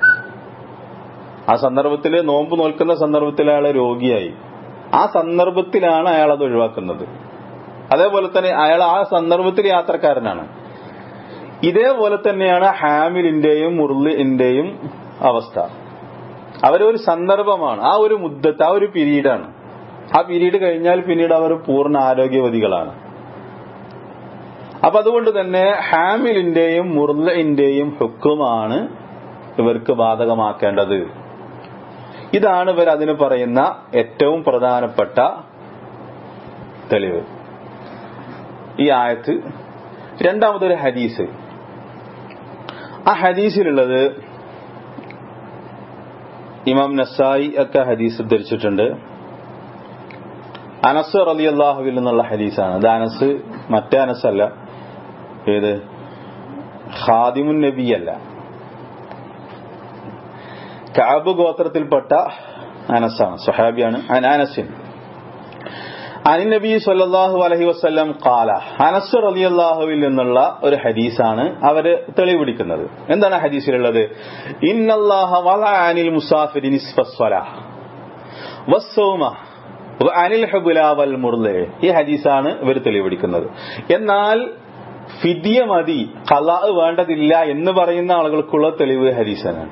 ആ സന്ദർഭത്തിൽ നോമ്പ് നോൽക്കുന്ന സന്ദർഭത്തിൽ അയാൾ രോഗിയായി, ആ സന്ദർഭത്തിലാണ് അയാൾ അത് ഒഴിവാക്കുന്നത്. അതേപോലെ തന്നെ അയാൾ ആ സന്ദർഭത്തിൽ യാത്രക്കാരനാണ്. ഇതേപോലെ തന്നെയാണ് ഹാമിലിന്റെയും മുർലിന്റെയും അവസ്ഥ. അവരൊരു സന്ദർഭമാണ്, ആ ഒരു മുദ്ദത്ത്, ആ ഒരു പീരീഡാണ്. ആ പീരീഡ് കഴിഞ്ഞാൽ പിന്നീട് അവർ പൂർണ്ണ ആരോഗ്യവതികളാണ്. അപ്പൊ അതുകൊണ്ട് തന്നെ ഹാമിലിന്റെയും മുർലിന്റെയും ഹുക്കുമാണ് ഇവർക്ക് ബാധകമാക്കേണ്ടത്. ഇതാണ് ഇവർ അതിന് പറയുന്ന ഏറ്റവും പ്രധാനപ്പെട്ട തെളിവ്. ഈ ആയത്ത്. രണ്ടാമതൊരു ഹദീസ്. ആ ഹദീസിലുള്ളത് ഇമാം നസായി ഒക്കെ ഹദീസ് ഉദ്ധരിച്ചിട്ടുണ്ട്. അനസ് റളിയല്ലാഹുവിൽ നിന്നുള്ള ഹദീസാണ്. അത് അനസ് മറ്റേ അനസല്ല, ഏത് ഖാദിമുൻ നബിയല്ല, കഅബ് ഗോത്രത്തിൽപ്പെട്ട അനസാണ്, സ്വഹാബിയാണ്. അനസിൻ അനി നബി സല്ലല്ലാഹു അലൈഹി വസല്ലം ഖാല, അനസ് റളിയല്ലാഹുവിൽ നിന്നുള്ള ഒരു ഹദീസാണ് അവര് തെളിവിടിക്കുന്നത്. എന്താണ് ഹദീസിലുള്ളത്? ഇന്നല്ലാഹ വലഅ അനിൽ മുസാഫിരി നിസ്ഫസ്സലാഹ് വസ്സൗമ വഅനിൽ ഹുബല വൽ മുർലി. ഈ ഹദീസാണ് ഇവർ തെളിവിടിക്കുന്നത്. എന്നാൽ ഫിദ്യ മതി, ഖളാ വേണ്ടതില്ല എന്ന് പറയുന്ന ആളുകൾക്കുള്ള തെളിവ് ഹദീസാണ്.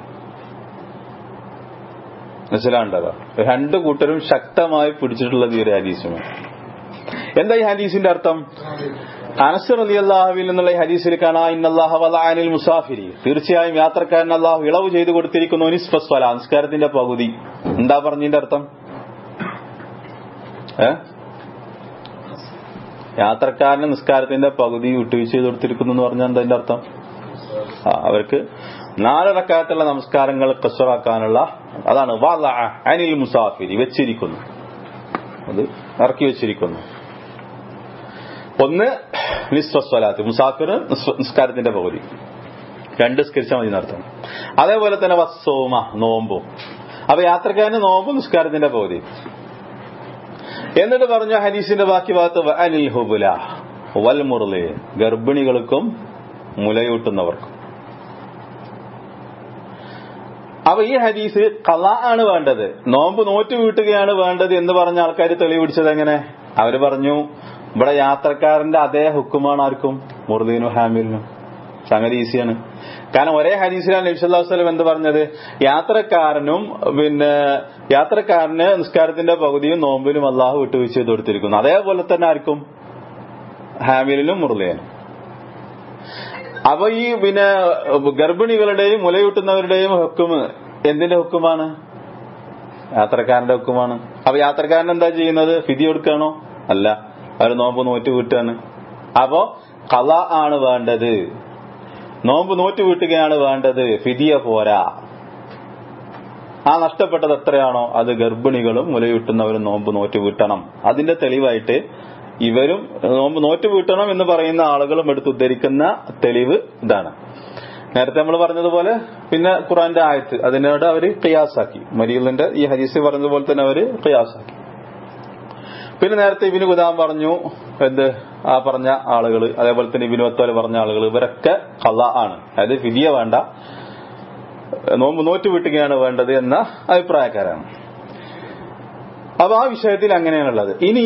മനസ്സിലാണ്ടോ? രണ്ടു കൂട്ടരും ശക്തമായി പിടിച്ചിട്ടുള്ളത് ഈ ഒരു ഹദീസുമാണ്. എന്താ ഈ ഹദീസിന്റെ അർത്ഥം? അനസ് റളിയല്ലാഹുവിൽ നിന്നുള്ള ഈ ഹദീസിൽ കാണാ ഇന്നല്ലാഹ വലഅ അനിൽ മുസാഫിരി, തീർച്ചയായും യാത്രക്കാരൻ അല്ലാഹു ഇളവ് ചെയ്തു കൊടുത്തിരിക്കുന്നു നിസ്ഫസ്വല, നിസ്കാരത്തിന്റെ പകുതി. എന്താ പറഞ്ഞതിന്റെ അർത്ഥം? യാത്രക്കാരന് നിസ്കാരത്തിന്റെ പകുതി വിട്ടുവീഴ്ച ചെയ്ത് കൊടുത്തിരിക്കുന്നു എന്ന് പറഞ്ഞാൽ എന്താ അതിന്റെ അർത്ഥം? അവർക്ക് 4 റക്അത്തുള്ള നമസ്കാരങ്ങൾ ഖസ്റാക്കാനുള്ള, അതാണ് വലഅ അനിൽ മുസാഫിരി, വെച്ചിരിക്കുന്നു, അത് ഇറക്കി വെച്ചിരിക്കുന്നു. ഒന്ന് നിസ്ഫസ്വലാത്ത്, മുസാഫിർ നിസ്കാരത്തിന്റെ പകുതി, 2 നിസ്കരിച്ചാൽ മതി എന്നർത്ഥം. അതേപോലെ തന്നെ വസ്സൗമ, നോമ്പും. അപ്പൊ യാത്രക്കാരന് നോമ്പ് നിസ്കാരത്തിന്റെ പകുതി. എന്നിട്ട് പറഞ്ഞു ഹദീസിന്റെ ബാക്കി ഭാഗത്ത് അനിൽ ഹുബുല വൽ മുർലി, ഗർഭിണികൾക്കും മുലയൂട്ടുന്നവർക്കും. അപ്പൊ ഈ ഹദീസ് ഖളാ ആണ് വേണ്ടത്, നോമ്പ് നോറ്റ് വീട്ടുകയാണ് വേണ്ടത് എന്ന് പറഞ്ഞ ആൾക്കാർ തെളിവ് പിടിച്ചത് എങ്ങനെ? അവര് പറഞ്ഞു ഇവിടെ യാത്രക്കാരന്റെ അതേ ഹുക്കുമാണ് ആർക്കും, മുർലീനും ഹാമിലിനും. സംഗതി ഈസിയാണ്. കാരണം ഒരേ ഹദീസിലാണ് നബി സല്ലല്ലാഹു അലൈഹി വസല്ലം എന്ത് പറഞ്ഞത്? യാത്രക്കാരന് നിസ്കാരത്തിന്റെ പകുതിയും നോമ്പിലും അള്ളാഹു വിട്ടുവീഴ്ച ചെയ്ത് കൊടുത്തിരിക്കുന്നു. അതേപോലെ തന്നെ ആർക്കും, ഹാമിലിനും മുർലിനും. അപ്പൊ ഈ ഗർഭിണികളുടെയും മുലയൂട്ടുന്നവരുടെയും ഹുക്കുമ് എന്തിന്റെ ഹുക്കുമാണ്? യാത്രക്കാരന്റെ ഹുക്കുമാണ്. അപ്പൊ യാത്രക്കാരൻ എന്താ ചെയ്യുന്നത്? ഫിദിയ കൊടുക്കുകയാണോ? അല്ല, അവർ നോമ്പ് നോറ്റ് വീട്ടാണ്. അപ്പോ ഖളാ ആണ് വേണ്ടത്, നോമ്പ് നോറ്റ് വീട്ടുകയാണ് വേണ്ടത്, ഫിദിയ പോരാ. ആ നഷ്ടപ്പെട്ടത് എത്രയാണോ അത് ഗർഭിണികളും മുലയൂട്ടുന്നവരും നോമ്പ് നോറ്റ് വീട്ടണം. അതിന്റെ തെളിവായിട്ട് ഇവരും നോമ്പ് നോറ്റ് വീട്ടണം എന്ന് പറയുന്ന ആളുകളും എടുത്തുദ്ധരിക്കുന്ന തെളിവ് ഇതാണ്. നേരത്തെ നമ്മൾ പറഞ്ഞതുപോലെ പിന്നെ ഖുർആന്റെ ആയത്ത് അതിനോട് അവര് ഖിയാസാക്കി. മരീലിന്റെ ഈ ഹദീസ് പറഞ്ഞതുപോലെ തന്നെ അവര് ഖിയാസാക്കി. പിന്നെ നേരത്തെ ഇബ്നു ഖുദാം പറഞ്ഞു എന്ത്, ആ പറഞ്ഞ ആളുകൾ, അതേപോലെ തന്നെ ഇബ്നു വത്താൽ പറഞ്ഞ ആളുകൾ, ഇവരൊക്കെ ഖളാ ആണ്, അതായത് ഫിദിയ വേണ്ട, നോമ്പ് നോറ്റ് വീട്ടുകയാണ് വേണ്ടത് എന്ന അഭിപ്രായക്കാരാണ്. അപ്പൊ ആ വിഷയത്തിൽ അങ്ങനെയാണുള്ളത്. ഇനി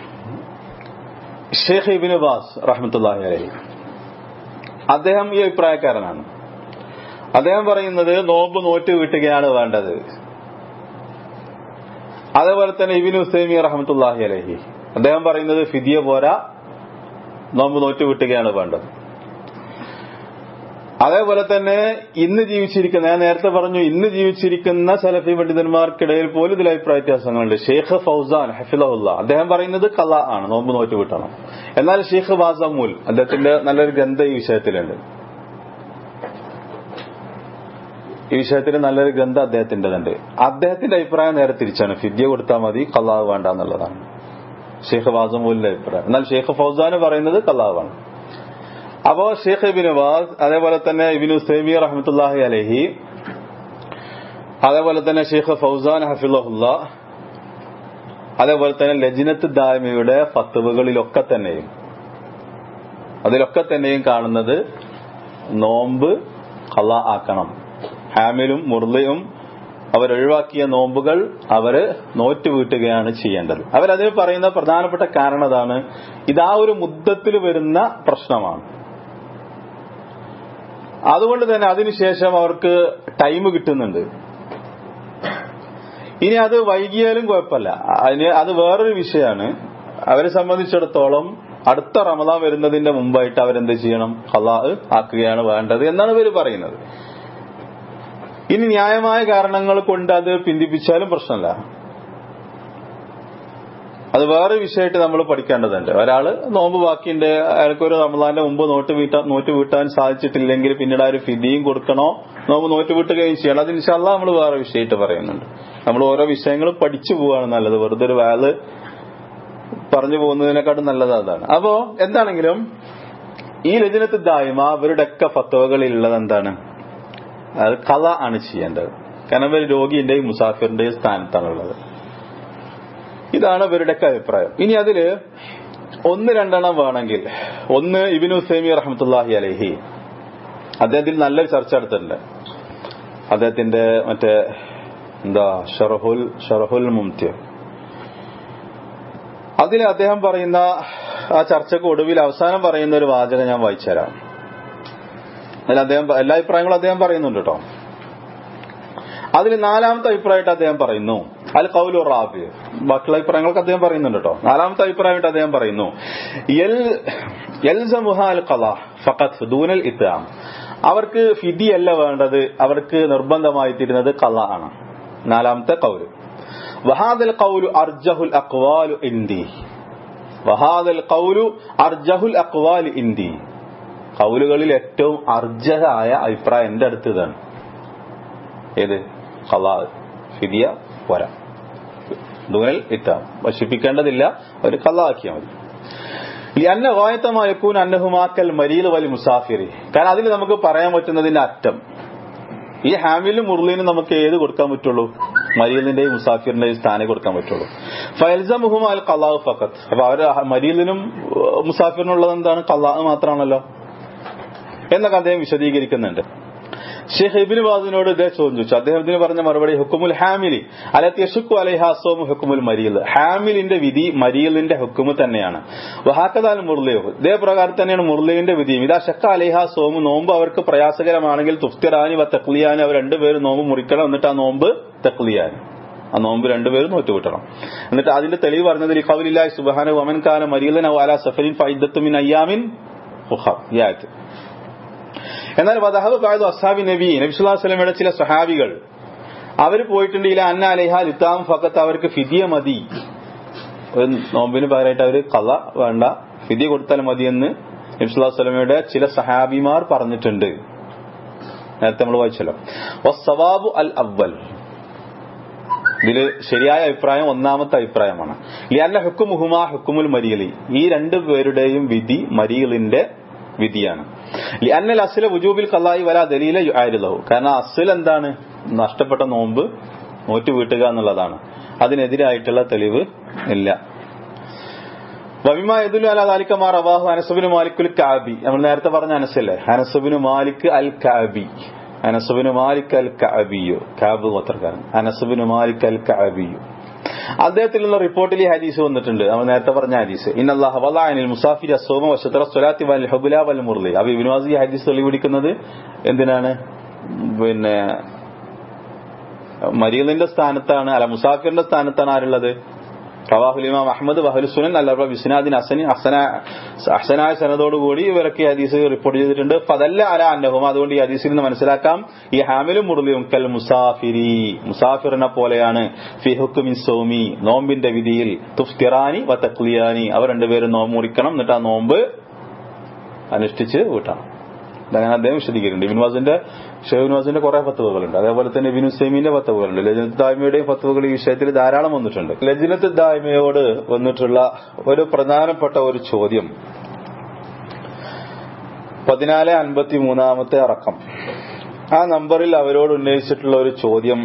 ഷെയ്ഖ് ഇബ്നു ബാസ് റഹ്മത്തുള്ളാഹി അലൈഹി അദ്ദേഹം ഈ അഭിപ്രായക്കാരനാണ്. അദ്ദേഹം പറയുന്നത് നോമ്പ് നോറ്റ് വീട്ടുകയാണ് വേണ്ടത്. അതേപോലെ തന്നെ ഇബ്നു ഉസൈമീൻ റഹ്മത്തുള്ളാഹി അലൈഹി അദ്ദേഹം പറയുന്നത് ഫിദിയ പോരാ, നോമ്പ് നോറ്റ് വീട്ടുകയാണ് വേണ്ടത്. അതേപോലെ തന്നെ ഇന്ന് ജീവിച്ചിരിക്കുന്ന, ഞാൻ നേരത്തെ പറഞ്ഞു, ഇന്ന് ജീവിച്ചിരിക്കുന്ന സലഫി പണ്ഡിതന്മാർക്കിടയിൽ പോലും ഇതിൽ അഭിപ്രായ വ്യത്യാസങ്ങളുണ്ട്. ഷെയ്ഖ് ഫൗസാൻ ഹഫിളഹുല്ലാ അദ്ദേഹം പറയുന്നത് ഖളാ ആണ്, നോമ്പ് നോറ്റ് വീട്ടണം. എന്നാൽ ഷെയ്ഖ് ബാസമുൽ അദ്ദേഹത്തിന്റെ നല്ലൊരു ഗ്രന്ഥം ഈ വിഷയത്തിലുണ്ട്. ഈ വിഷയത്തിൽ നല്ലൊരു ഗ്രന്ഥം അദ്ദേഹത്തിൻ്റെതുണ്ട്. അദ്ദേഹത്തിന്റെ അഭിപ്രായം നേരെ തിരിച്ചാണ്, ഫിദ്യ കൊടുത്താൽ മതി, ഖളാ വേണ്ട എന്നുള്ളതാണ് ഷെയ്ഖ് ബാസമുലിന്റെ അഭിപ്രായം. എന്നാൽ ഷെയ്ഖ് ഫൗസാന് പറയുന്നത് ഖളാ വേണം. അപ്പോ ഷെയ്ഖ് ഇബ്നു ബാസ്, അതേപോലെ തന്നെ ഇബ്നു ഉസൈമീൻ റഹ്മത്തുള്ളാഹി അലൈഹി, അതേപോലെ തന്നെ ഷെയ്ഖ് ഫൗസാൻ ഹഫിളഹുല്ലാ, അതേപോലെ തന്നെ ലജ്നത്ത് ദായിമയുടെ ഫത്വകളിലൊക്കെ തന്നെയും കാണുന്നത് നോമ്പ് ഖളാ ആക്കണം. ഹാമിലും മുർലിയും അവരൊഴിവാക്കിയ നോമ്പുകൾ അവര് നോറ്റ് വീട്ടുകയാണ് ചെയ്യേണ്ടത്. അവരതിന് പറയുന്ന പ്രധാനപ്പെട്ട കാരണം അതാണ്, ഇതാ ഒരു മുദ്ദത്തിൽ വരുന്ന പ്രശ്നമാണ്. അതുകൊണ്ട് തന്നെ അതിനുശേഷം അവർക്ക് ടൈം കിട്ടുന്നുണ്ട്. ഇനി അത് വൈകിയാലും കുഴപ്പമില്ല, അത് വേറൊരു വിഷയമാണ്. അവരെ സംബന്ധിച്ചിടത്തോളം അടുത്ത റമദാൻ വരുന്നതിന്റെ മുമ്പായിട്ട് അവരെന്ത് ചെയ്യണം? ഖളാ ആക്കുകയാണ് വേണ്ടത് എന്നാണ് ഇവർ പറയുന്നത്. ഇനി ന്യായമായ കാരണങ്ങൾ കൊണ്ട് അത് പിന്തിപ്പിച്ചാലും പ്രശ്നമില്ല, അത് വേറെ വിഷയമായിട്ട് നമ്മൾ പഠിക്കേണ്ടതുണ്ട്. ഒരാള് നോമ്പ് ബാക്കിയുണ്ട്, അയാൾക്കൊരു റമദാന്റെ മുമ്പ് നോറ്റ് വീട്ടാൻ സാധിച്ചിട്ടില്ലെങ്കിൽ പിന്നീട് ആ ഒരു ഫിദിയും കൊടുക്കണോ, നോമ്പ് നോറ്റ് വീട്ടുകയും ചെയ്യണം. അത് ഇൻഷാ അല്ലാഹ് നമ്മൾ വേറെ വിഷയമായിട്ട് പറയുന്നുണ്ട്. നമ്മൾ ഓരോ വിഷയങ്ങളും പഠിച്ചു പോവാണ് നല്ലത്, വെറുതെ ഒരു വാല് പറഞ്ഞു പോകുന്നതിനെക്കാട്ടും നല്ലത് അതാണ്. അപ്പോ എന്താണെങ്കിലും ഈ ലജ്നത്ത് ദായിമ അവരുടെയൊക്കെ ഫത്വകളിലുള്ളത് എന്താണ്? അത് ഖളാ ആണ് ചെയ്യേണ്ടത്. കാരണം ഇവർ രോഗിന്റെയും മുസാഫിറിന്റെയും സ്ഥാനത്താണുള്ളത്. ഇതാണ് ഇവരുടെയൊക്കെ അഭിപ്രായം. ഇനി അതില് ഒന്ന് രണ്ടെണ്ണം വേണമെങ്കിൽ, ഒന്ന് ഇബ്നു ഉസൈമീൻ റഹ്മത്തുള്ളാഹി അലൈഹി അദ്ദേഹത്തിൽ നല്ലൊരു ചർച്ച നടത്തുന്നുണ്ട്. അദ്ദേഹത്തിന്റെ മറ്റേ ഷറഹുൽ മുംതി, അതിൽ അദ്ദേഹം പറയുന്ന ആ ചർച്ചക്ക് ഒടുവിൽ അവസാനം പറയുന്ന ഒരു വാചകം ഞാൻ വായിച്ചുതരാം. അതിൽ അദ്ദേഹം എല്ലാ അഭിപ്രായങ്ങളും അദ്ദേഹം പറയുന്നുണ്ട് കേട്ടോ. അതിൽ നാലാമത്തെ അഭിപ്രായമായിട്ട് അദ്ദേഹം പറയുന്നു അൽ ഖൗലു റാബി. ബാക്കിയുള്ള അഭിപ്രായങ്ങളൊക്കെ അദ്ദേഹം പറയുന്നുണ്ട് കേട്ടോ. നാലാമത്തെ അഭിപ്രായമായിട്ട് അദ്ദേഹം പറയുന്നു യൽസമുഹ അൽ ഖളാ ഫഖത്ത് ദൂനൽ ഇത്ആം. അവർക്ക് ഫിദിയല്ല വേണ്ടത്, അവർക്ക് നിർബന്ധമായി തീരുന്നത് ഖളാ ആണ്. നാലാമത്തെ ഖൗല്. വഹാദൽ ഖൗലു അർജഹുൽ അഖ്വാലു ഇൻദി. വഹാദൽ ഖൗലു അർജഹുൽ അഖ്വാലി ഇൻദി. ഖൗലുകളിൽ ഏറ്റവും അർജഹായ അഭിപ്രായം എന്റെ അടുത്ത് ഇതാണ്. ഏത്? ഖളാ, ഫിദിയ പോരാ, ദൂനൽ ഇത്ആം, വശിപ്പിക്കേണ്ടതില്ല, അവർ ഖളാ ആക്കിയാൽ മതി. ലിഅന്ന ഗായത മാ യകൂന അന്നഹുമാ കൽ മരീദ് വൽ മുസാഫിരി. കാരണം അതിൽ നമുക്ക് പറയാൻ പറ്റുന്നതിന്റെ അറ്റം, ഈ ഹാമിലും മുർലിനും നമുക്ക് ഏത് കൊടുക്കാൻ പറ്റുള്ളൂ? മരീലിന്റെയും മുസാഫിറിന്റെയും സ്ഥാനം കൊടുക്കാൻ പറ്റുള്ളൂ. ഫയൽസമുഹും അൽ ഖളാഉ ഫഖത്ത്. അപ്പൊ അവര് മരീലിനും മുസാഫിറിനുള്ളത് എന്താണ്? ഖളാഉ മാത്രമാണല്ലോ എന്നൊക്കെ അദ്ദേഹം വിശദീകരിക്കുന്നുണ്ട്. ഷെയ്ഖ് ഇബ്നു ബാസിനോട് ഇതേ ചോദിച്ചു. അദ്ദേഹത്തിന് പറഞ്ഞ മറുപടി ഹുക്കുമുൽ ഹാമിലി അലത്തി യശുക്കു അലൈഹാ സൗമു ഹുക്കുമുൽ മരീൽ. ഹാമിലിന്റെ വിധി മരീലിന്റെ ഹുക്കുമ് തന്നെയാണ്. വഹാക്കദാൽ മുർലിയു, ഇതേ പ്രകാരം തന്നെയാണ് മുർലിയുടെ വിധിയും. ഇതാ ഷക്ക അലൈഹാ സൗമു, നോമ്പ് അവർക്ക് പ്രയാസകരമാണെങ്കിൽ തുഫ്തിറാനി വ തഖ്ലിയാനി, അവർ രണ്ടുപേരും നോമ്പ് മുറിക്കണം. എന്നിട്ട് ആ നോമ്പ് തഖ്ലിയാനി, ആ നോമ്പ് രണ്ടുപേരും നോറ്റുവിട്ടണം. എന്നിട്ട് അതിന്റെ തെളിവ് പറഞ്ഞതിൽ ഖൗലില്ലാഹി സുബ്ഹാനഹു വമൻ കാന മരീലൻ ഔ അലാ സഫരിൻ ഫഇദ്ദത്തു മിൻ അയ്യാമിൻ ഉഖർ. ഈ ആയത്ത്. എന്നാൽ വദഹബ ബഅദു അസ്ഹാബി നബി സല്ലല്ലാഹു അലൈഹി വസല്ലമയുടെ ചില സഹാബികൾ അവർ പോയിട്ടുണ്ട് ഇല അന്ന അലൈഹാ ലിതാം ഫഖത്ത്, അവർക്ക് ഫിദിയ മതി, ഒരു നോമ്പിന് പകരമായിട്ട് അവർ ഖള വേണ്ട, ഫിദിയ കൊടുത്താൽ മതി എന്ന് നബി സല്ലല്ലാഹു അലൈഹി വസല്ലമയുടെ ചില സഹാബിമാർ പറഞ്ഞിട്ടുണ്ട്. നേരത്തെ നമ്മൾ വായിച്ചല്ലോ. വസ്സവാബു അൽ അവ്വൽ, ഇതില് ശരിയായ അഭിപ്രായം ഒന്നാമത്തെ അഭിപ്രായമാണ്. ലിഅന്ന ഹുക്കുമുഹുമാ ഹുക്കുമുൽ മരീലി, ഈ രണ്ടുപേരുടെയും വിധി മരീലിന്റെ വിധിയാണ്. ലിഅന്നൽ അസ്ല വുജൂബിൽ ഖളാഇ വലാ ദലീല യുആരിദഹു, കാരണം അസ്ൽ എന്താണ്? നഷ്ടപ്പെട്ട നോമ്പ് നോറ്റ് വീട്ടുക എന്നുള്ളതാണ്. അതിനെതിരായിട്ടുള്ള തെളിവ് ഇല്ല. വബിമാ യദുല്ലു അലാ ദാലിക മാ റവാഹു Anas ibn Malik al Ka'bi, നമ്മൾ നേരത്തെ പറഞ്ഞ അനസല്ലേ, Anas ibn Malik al Ka'bi, Anas ibn Malik al കഅബിയോ, കഅബ് ഗോത്രക്കാരൻ, അനസ് ഇബ്നു മാലിക് അൽ കഅബിയോ, അദ്ദേഹത്തിലുള്ള റിപ്പോർട്ടിൽ ഈ ഹദീസ് വന്നിട്ടുണ്ട്. നമ്മൾ നേരത്തെ പറഞ്ഞ ഹദീസ്, ഇന്നല്ലാഹ വദഅനിൽ മുസാഫിരി അസ്സൗമ വശത്ര സ്വലാത്തി വൽ ഹുബല വൽ മുർലി. അപ്പൊ ഇബ്നു വാസി ഈ ഹദീസ് തെളിവിടിക്കുന്നത് എന്തിനാണ്? പിന്നെ മരീലിന്റെ സ്ഥാനത്താണ്, അല്ല മുസാഫിറിന്റെ സ്ഥാനത്താണ് ആരുള്ളത്? റവാഹുൽ ഇമാം അഹ്മദ് വഅഹ്ലു സുനൻ അൽ-അർബഅ ബിസ്നാദിൻ അഹ്സനായ സനദോടുകൂടി ഇവരൊക്കെ ഹദീസ് റിപ്പോർട്ട് ചെയ്തിട്ടുണ്ട്. ഫദല്ല അലാ അന്നഹും, അതുകൊണ്ട് ഈ ഹദീസിൽ നിന്ന് മനസ്സിലാക്കാം ഈ ഹാമിലും മുർലിയും കൽ മുസാഫിരി, മുസാഫിറിനെ പോലെയാണ്. ഫി ഹുക്മി സൗമി, നോമ്പിന്റെ വിധിയിൽ. തുഫ്തിറാനി വ തഖ്ലിയാനി, അവർ രണ്ടുപേരും നോമ്പ് മുറിക്കണം, എന്നിട്ട് ആ നോമ്പ് അനുഷ്ഠിച്ച് വീട്ടണം. അങ്ങനെ അദ്ദേഹം വിശദീകരിക്കുന്നുണ്ട്. ഇബ്നു വാസിന്റെ കുറെ ഫത്വകളുണ്ട്. അതേപോലെ തന്നെ ഇബ്നു ഉസൈമീന്റെ ഫത്വകളുണ്ട്. ലജ്നത്ത് ദായിമയുടെയും ഫത്വകൾ ഈ വിഷയത്തിൽ ധാരാളം വന്നിട്ടുണ്ട്. ലജ്നത്ത് ദായിമയോട് വന്നിട്ടുള്ള ഒരു പ്രധാനപ്പെട്ട ഒരു ചോദ്യം 1453 അറക്കം, ആ നമ്പറിൽ അവരോട് ഉന്നയിച്ചിട്ടുള്ള ഒരു ചോദ്യം,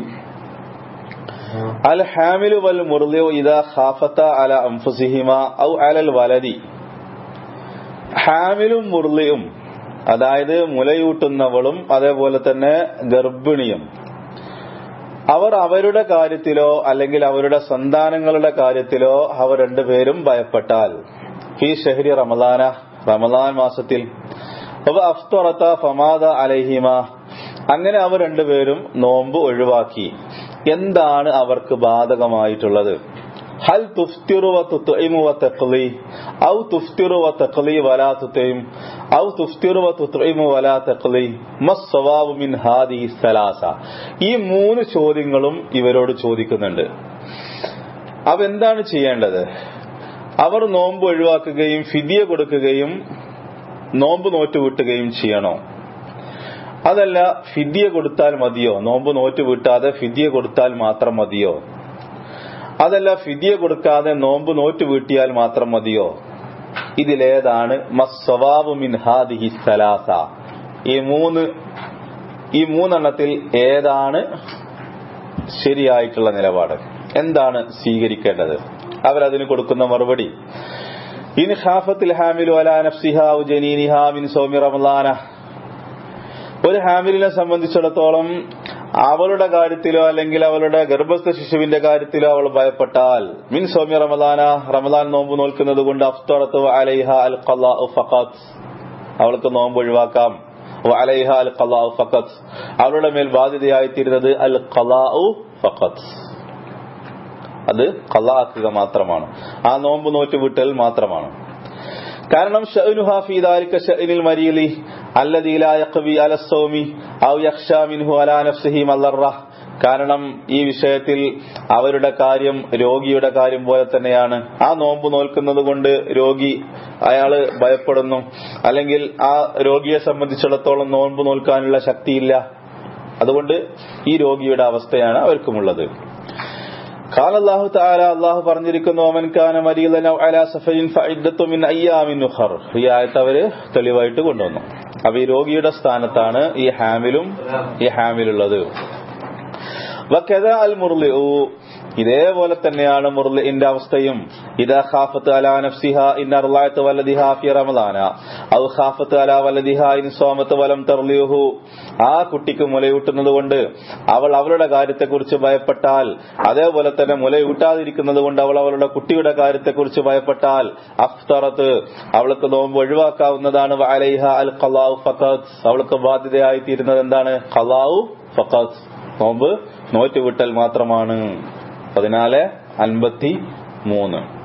അൽ ഹാമിലു വൽ മുർലിഉ ഇദാ ഖാഫത അലാ അൻഫുസിഹിമാ ഔ അലൽ വലദി. ഹാമിലും മുർലിയും, അതായത് മുലയൂട്ടുന്നവളും അതേപോലെ തന്നെ ഗർഭിണിയും, അവർ അവരുടെ കാര്യത്തിലോ അല്ലെങ്കിൽ അവരുടെ സന്താനങ്ങളുടെ കാര്യത്തിലോ അവർ രണ്ടുപേരും ഭയപ്പെട്ടാൽ, ഫീ ഷഹ്രി റമദാന, റമദാൻ മാസത്തിൽ, അഫ്തറത ഫമാദ അലൈഹിമ, അങ്ങനെ അവർ രണ്ടുപേരും നോമ്പ് ഒഴിവാക്കി, എന്താണ് അവർക്ക് ബാധകമായിട്ടുള്ളത്? ഹൽ തുഫ്തിറു വ തുത്ഇമു വ തഖ്ലി ഔ തുഫ്തിറു വ തഖ്ലി വലാ തുത്ഇം ഔ തുഫ്തിറു വ തുത്ഇമു വലാ തഖ്ലി മസ്സവാബു മിൻ ഹാദിഹി സലാസ. ഈ 3 ചോദ്യങ്ങളും ഇവരോട് ചോദിക്കുന്നുണ്ട്. അവ എന്താണ് ചെയ്യേണ്ടത്? അവർ നോമ്പ് ഒഴിവാക്കുകയും ഫിദിയ കൊടുക്കുകയും നോമ്പ് നോറ്റുവിട്ടുകയും ചെയ്യണോ? അതല്ല ഫിദിയ കൊടുത്താൽ മതിയോ? നോമ്പ് നോറ്റുവിട്ടാതെ ഫിദിയ കൊടുത്താൽ മാത്രം മതിയോ? അതല്ല ഫിദിയ കൊടുക്കാതെ നോമ്പ് നോറ്റ് വീട്ടിയാൽ മാത്രം മതിയോ? ഇതിലേതാണ് മസ്സവാബു മിൻ ഹാദിഹി സലാസ? ഈ മൂന്നെണ്ണത്തിൽ ഏതാണ് ശരിയായിട്ടുള്ള നിലപാട്? എന്താണ് സ്വീകരിക്കേണ്ടത്? അവരതിന് കൊടുക്കുന്ന മറുപടി, ഇൻ ഖാഫത്തിൽ ഹാമിലു അലാ നഫ്സിഹാ ഔ ജനീനിഹാ മിൻ സൗമി റമളാന. ഒരു ഹാമിലിനെ സംബന്ധിച്ചിടത്തോളം അവളുടെ കാര്യത്തിലോ അല്ലെങ്കിൽ അവളുടെ ഗർഭസ്ഥ ശിശുവിന്റെ കാര്യത്തിലോ അവൾ ഭയപ്പെട്ടാൽ, മിൻ സൗമി റമളാന, റമളാൻ നോമ്പ് നോൽക്കുന്നത് കൊണ്ട്, അഫ്തറതു അലൈഹ അൽ ഖളാഉ ഫഖത്ത്, അവൾക്ക് നോമ്പ് ഒഴിവാക്കാം. അലൈഹ അൽ ഖളാഉ ഫഖത്ത്, അവളുടെ മേൽ ബാധ്യതയായിത്തീരുന്നത് അൽ ഖളാഉ ഫഖത്ത്, അത് ഖളാക്കുക മാത്രമാണ്, ആ നോമ്പ് നോറ്റ് വിട്ടൽ മാത്രമാണ്. കാരണം ശഅനുഹാ ഫീ ദാലിക ശഅനിൽ മരീലി അല്ലദീ ലാ യഖ്വി അല സൗമി ഔ യഖ്ശാ മിൻഹു അലാ നഫ്സിഹി മല്ലറ. കാരണം ഈ വിഷയത്തിൽ അവരുടെ കാര്യം രോഗിയുടെ കാര്യം പോലെ തന്നെയാണ്. ആ നോമ്പ് നോൽക്കുന്നത് കൊണ്ട് രോഗി അയാള് ഭയപ്പെടുന്നു, അല്ലെങ്കിൽ ആ രോഗിയെ സംബന്ധിച്ചിടത്തോളം നോമ്പ് നോൽക്കാനുള്ള ശക്തിയില്ല. അതുകൊണ്ട് ഈ രോഗിയുടെ അവസ്ഥയാണ് അവർക്കുമുള്ളത്. ഖാല അല്ലാഹു തആല, അല്ലാഹു പറഞ്ഞിരിക്കുന്നു, വമൻ കാന മരീദൻ ഔ അലാ സഫരിൻ ഫഇദ്ദത്തു മിൻ അയ്യാമിൻ ഉഖർ. ഈ ആയത്ത് അവര് തെളിവായിട്ട് കൊണ്ടുവന്നു. അപ്പൊ ഈ രോഗിയുടെ സ്ഥാനത്താണ് ഈ ഹാമിലുള്ളത്. വകദാ അൽ മുർലിഉ, ഇതേപോലെ തന്നെയാണ് മുർലിഇന്റെ അവസ്ഥയും. ഇദാ ഖാഫത്ത് അലാ നഫ്സിഹാ ഇൻ അർളഅത് വലദിഹാ ഫി റമളാന ഔ ഖാഫത്ത് അലാ വലദിഹാ ഇൻ സാമത്ത് വലം തർലിഹു, ആ കുട്ടിക്ക് മുലയൂട്ടുന്നത് കൊണ്ട് അവൾ അവളുടെ കാര്യത്തെക്കുറിച്ച് ഭയപ്പെട്ടാൽ, അതേപോലെ തന്നെ മുലയൂട്ടാതിരിക്കുന്നത് കൊണ്ട് അവൾ അവളുടെ കുട്ടിയുടെ കാര്യത്തെക്കുറിച്ച് ഭയപ്പെട്ടാൽ അഫ്തറത്ത്, അവൾക്ക് നോമ്പ് ഒഴിവാക്കാവുന്നതാണ്. വഅലൈഹ അൽ ഖളാഉ ഫഖത്ത്, അവൾക്ക് ബാധ്യതയായി തീരുന്നത് എന്താണ്? ഖളാഉ ഫഖത്ത്, നോമ്പ് നോറ്റുവിട്ടൽ മാത്രമാണ്. 14:53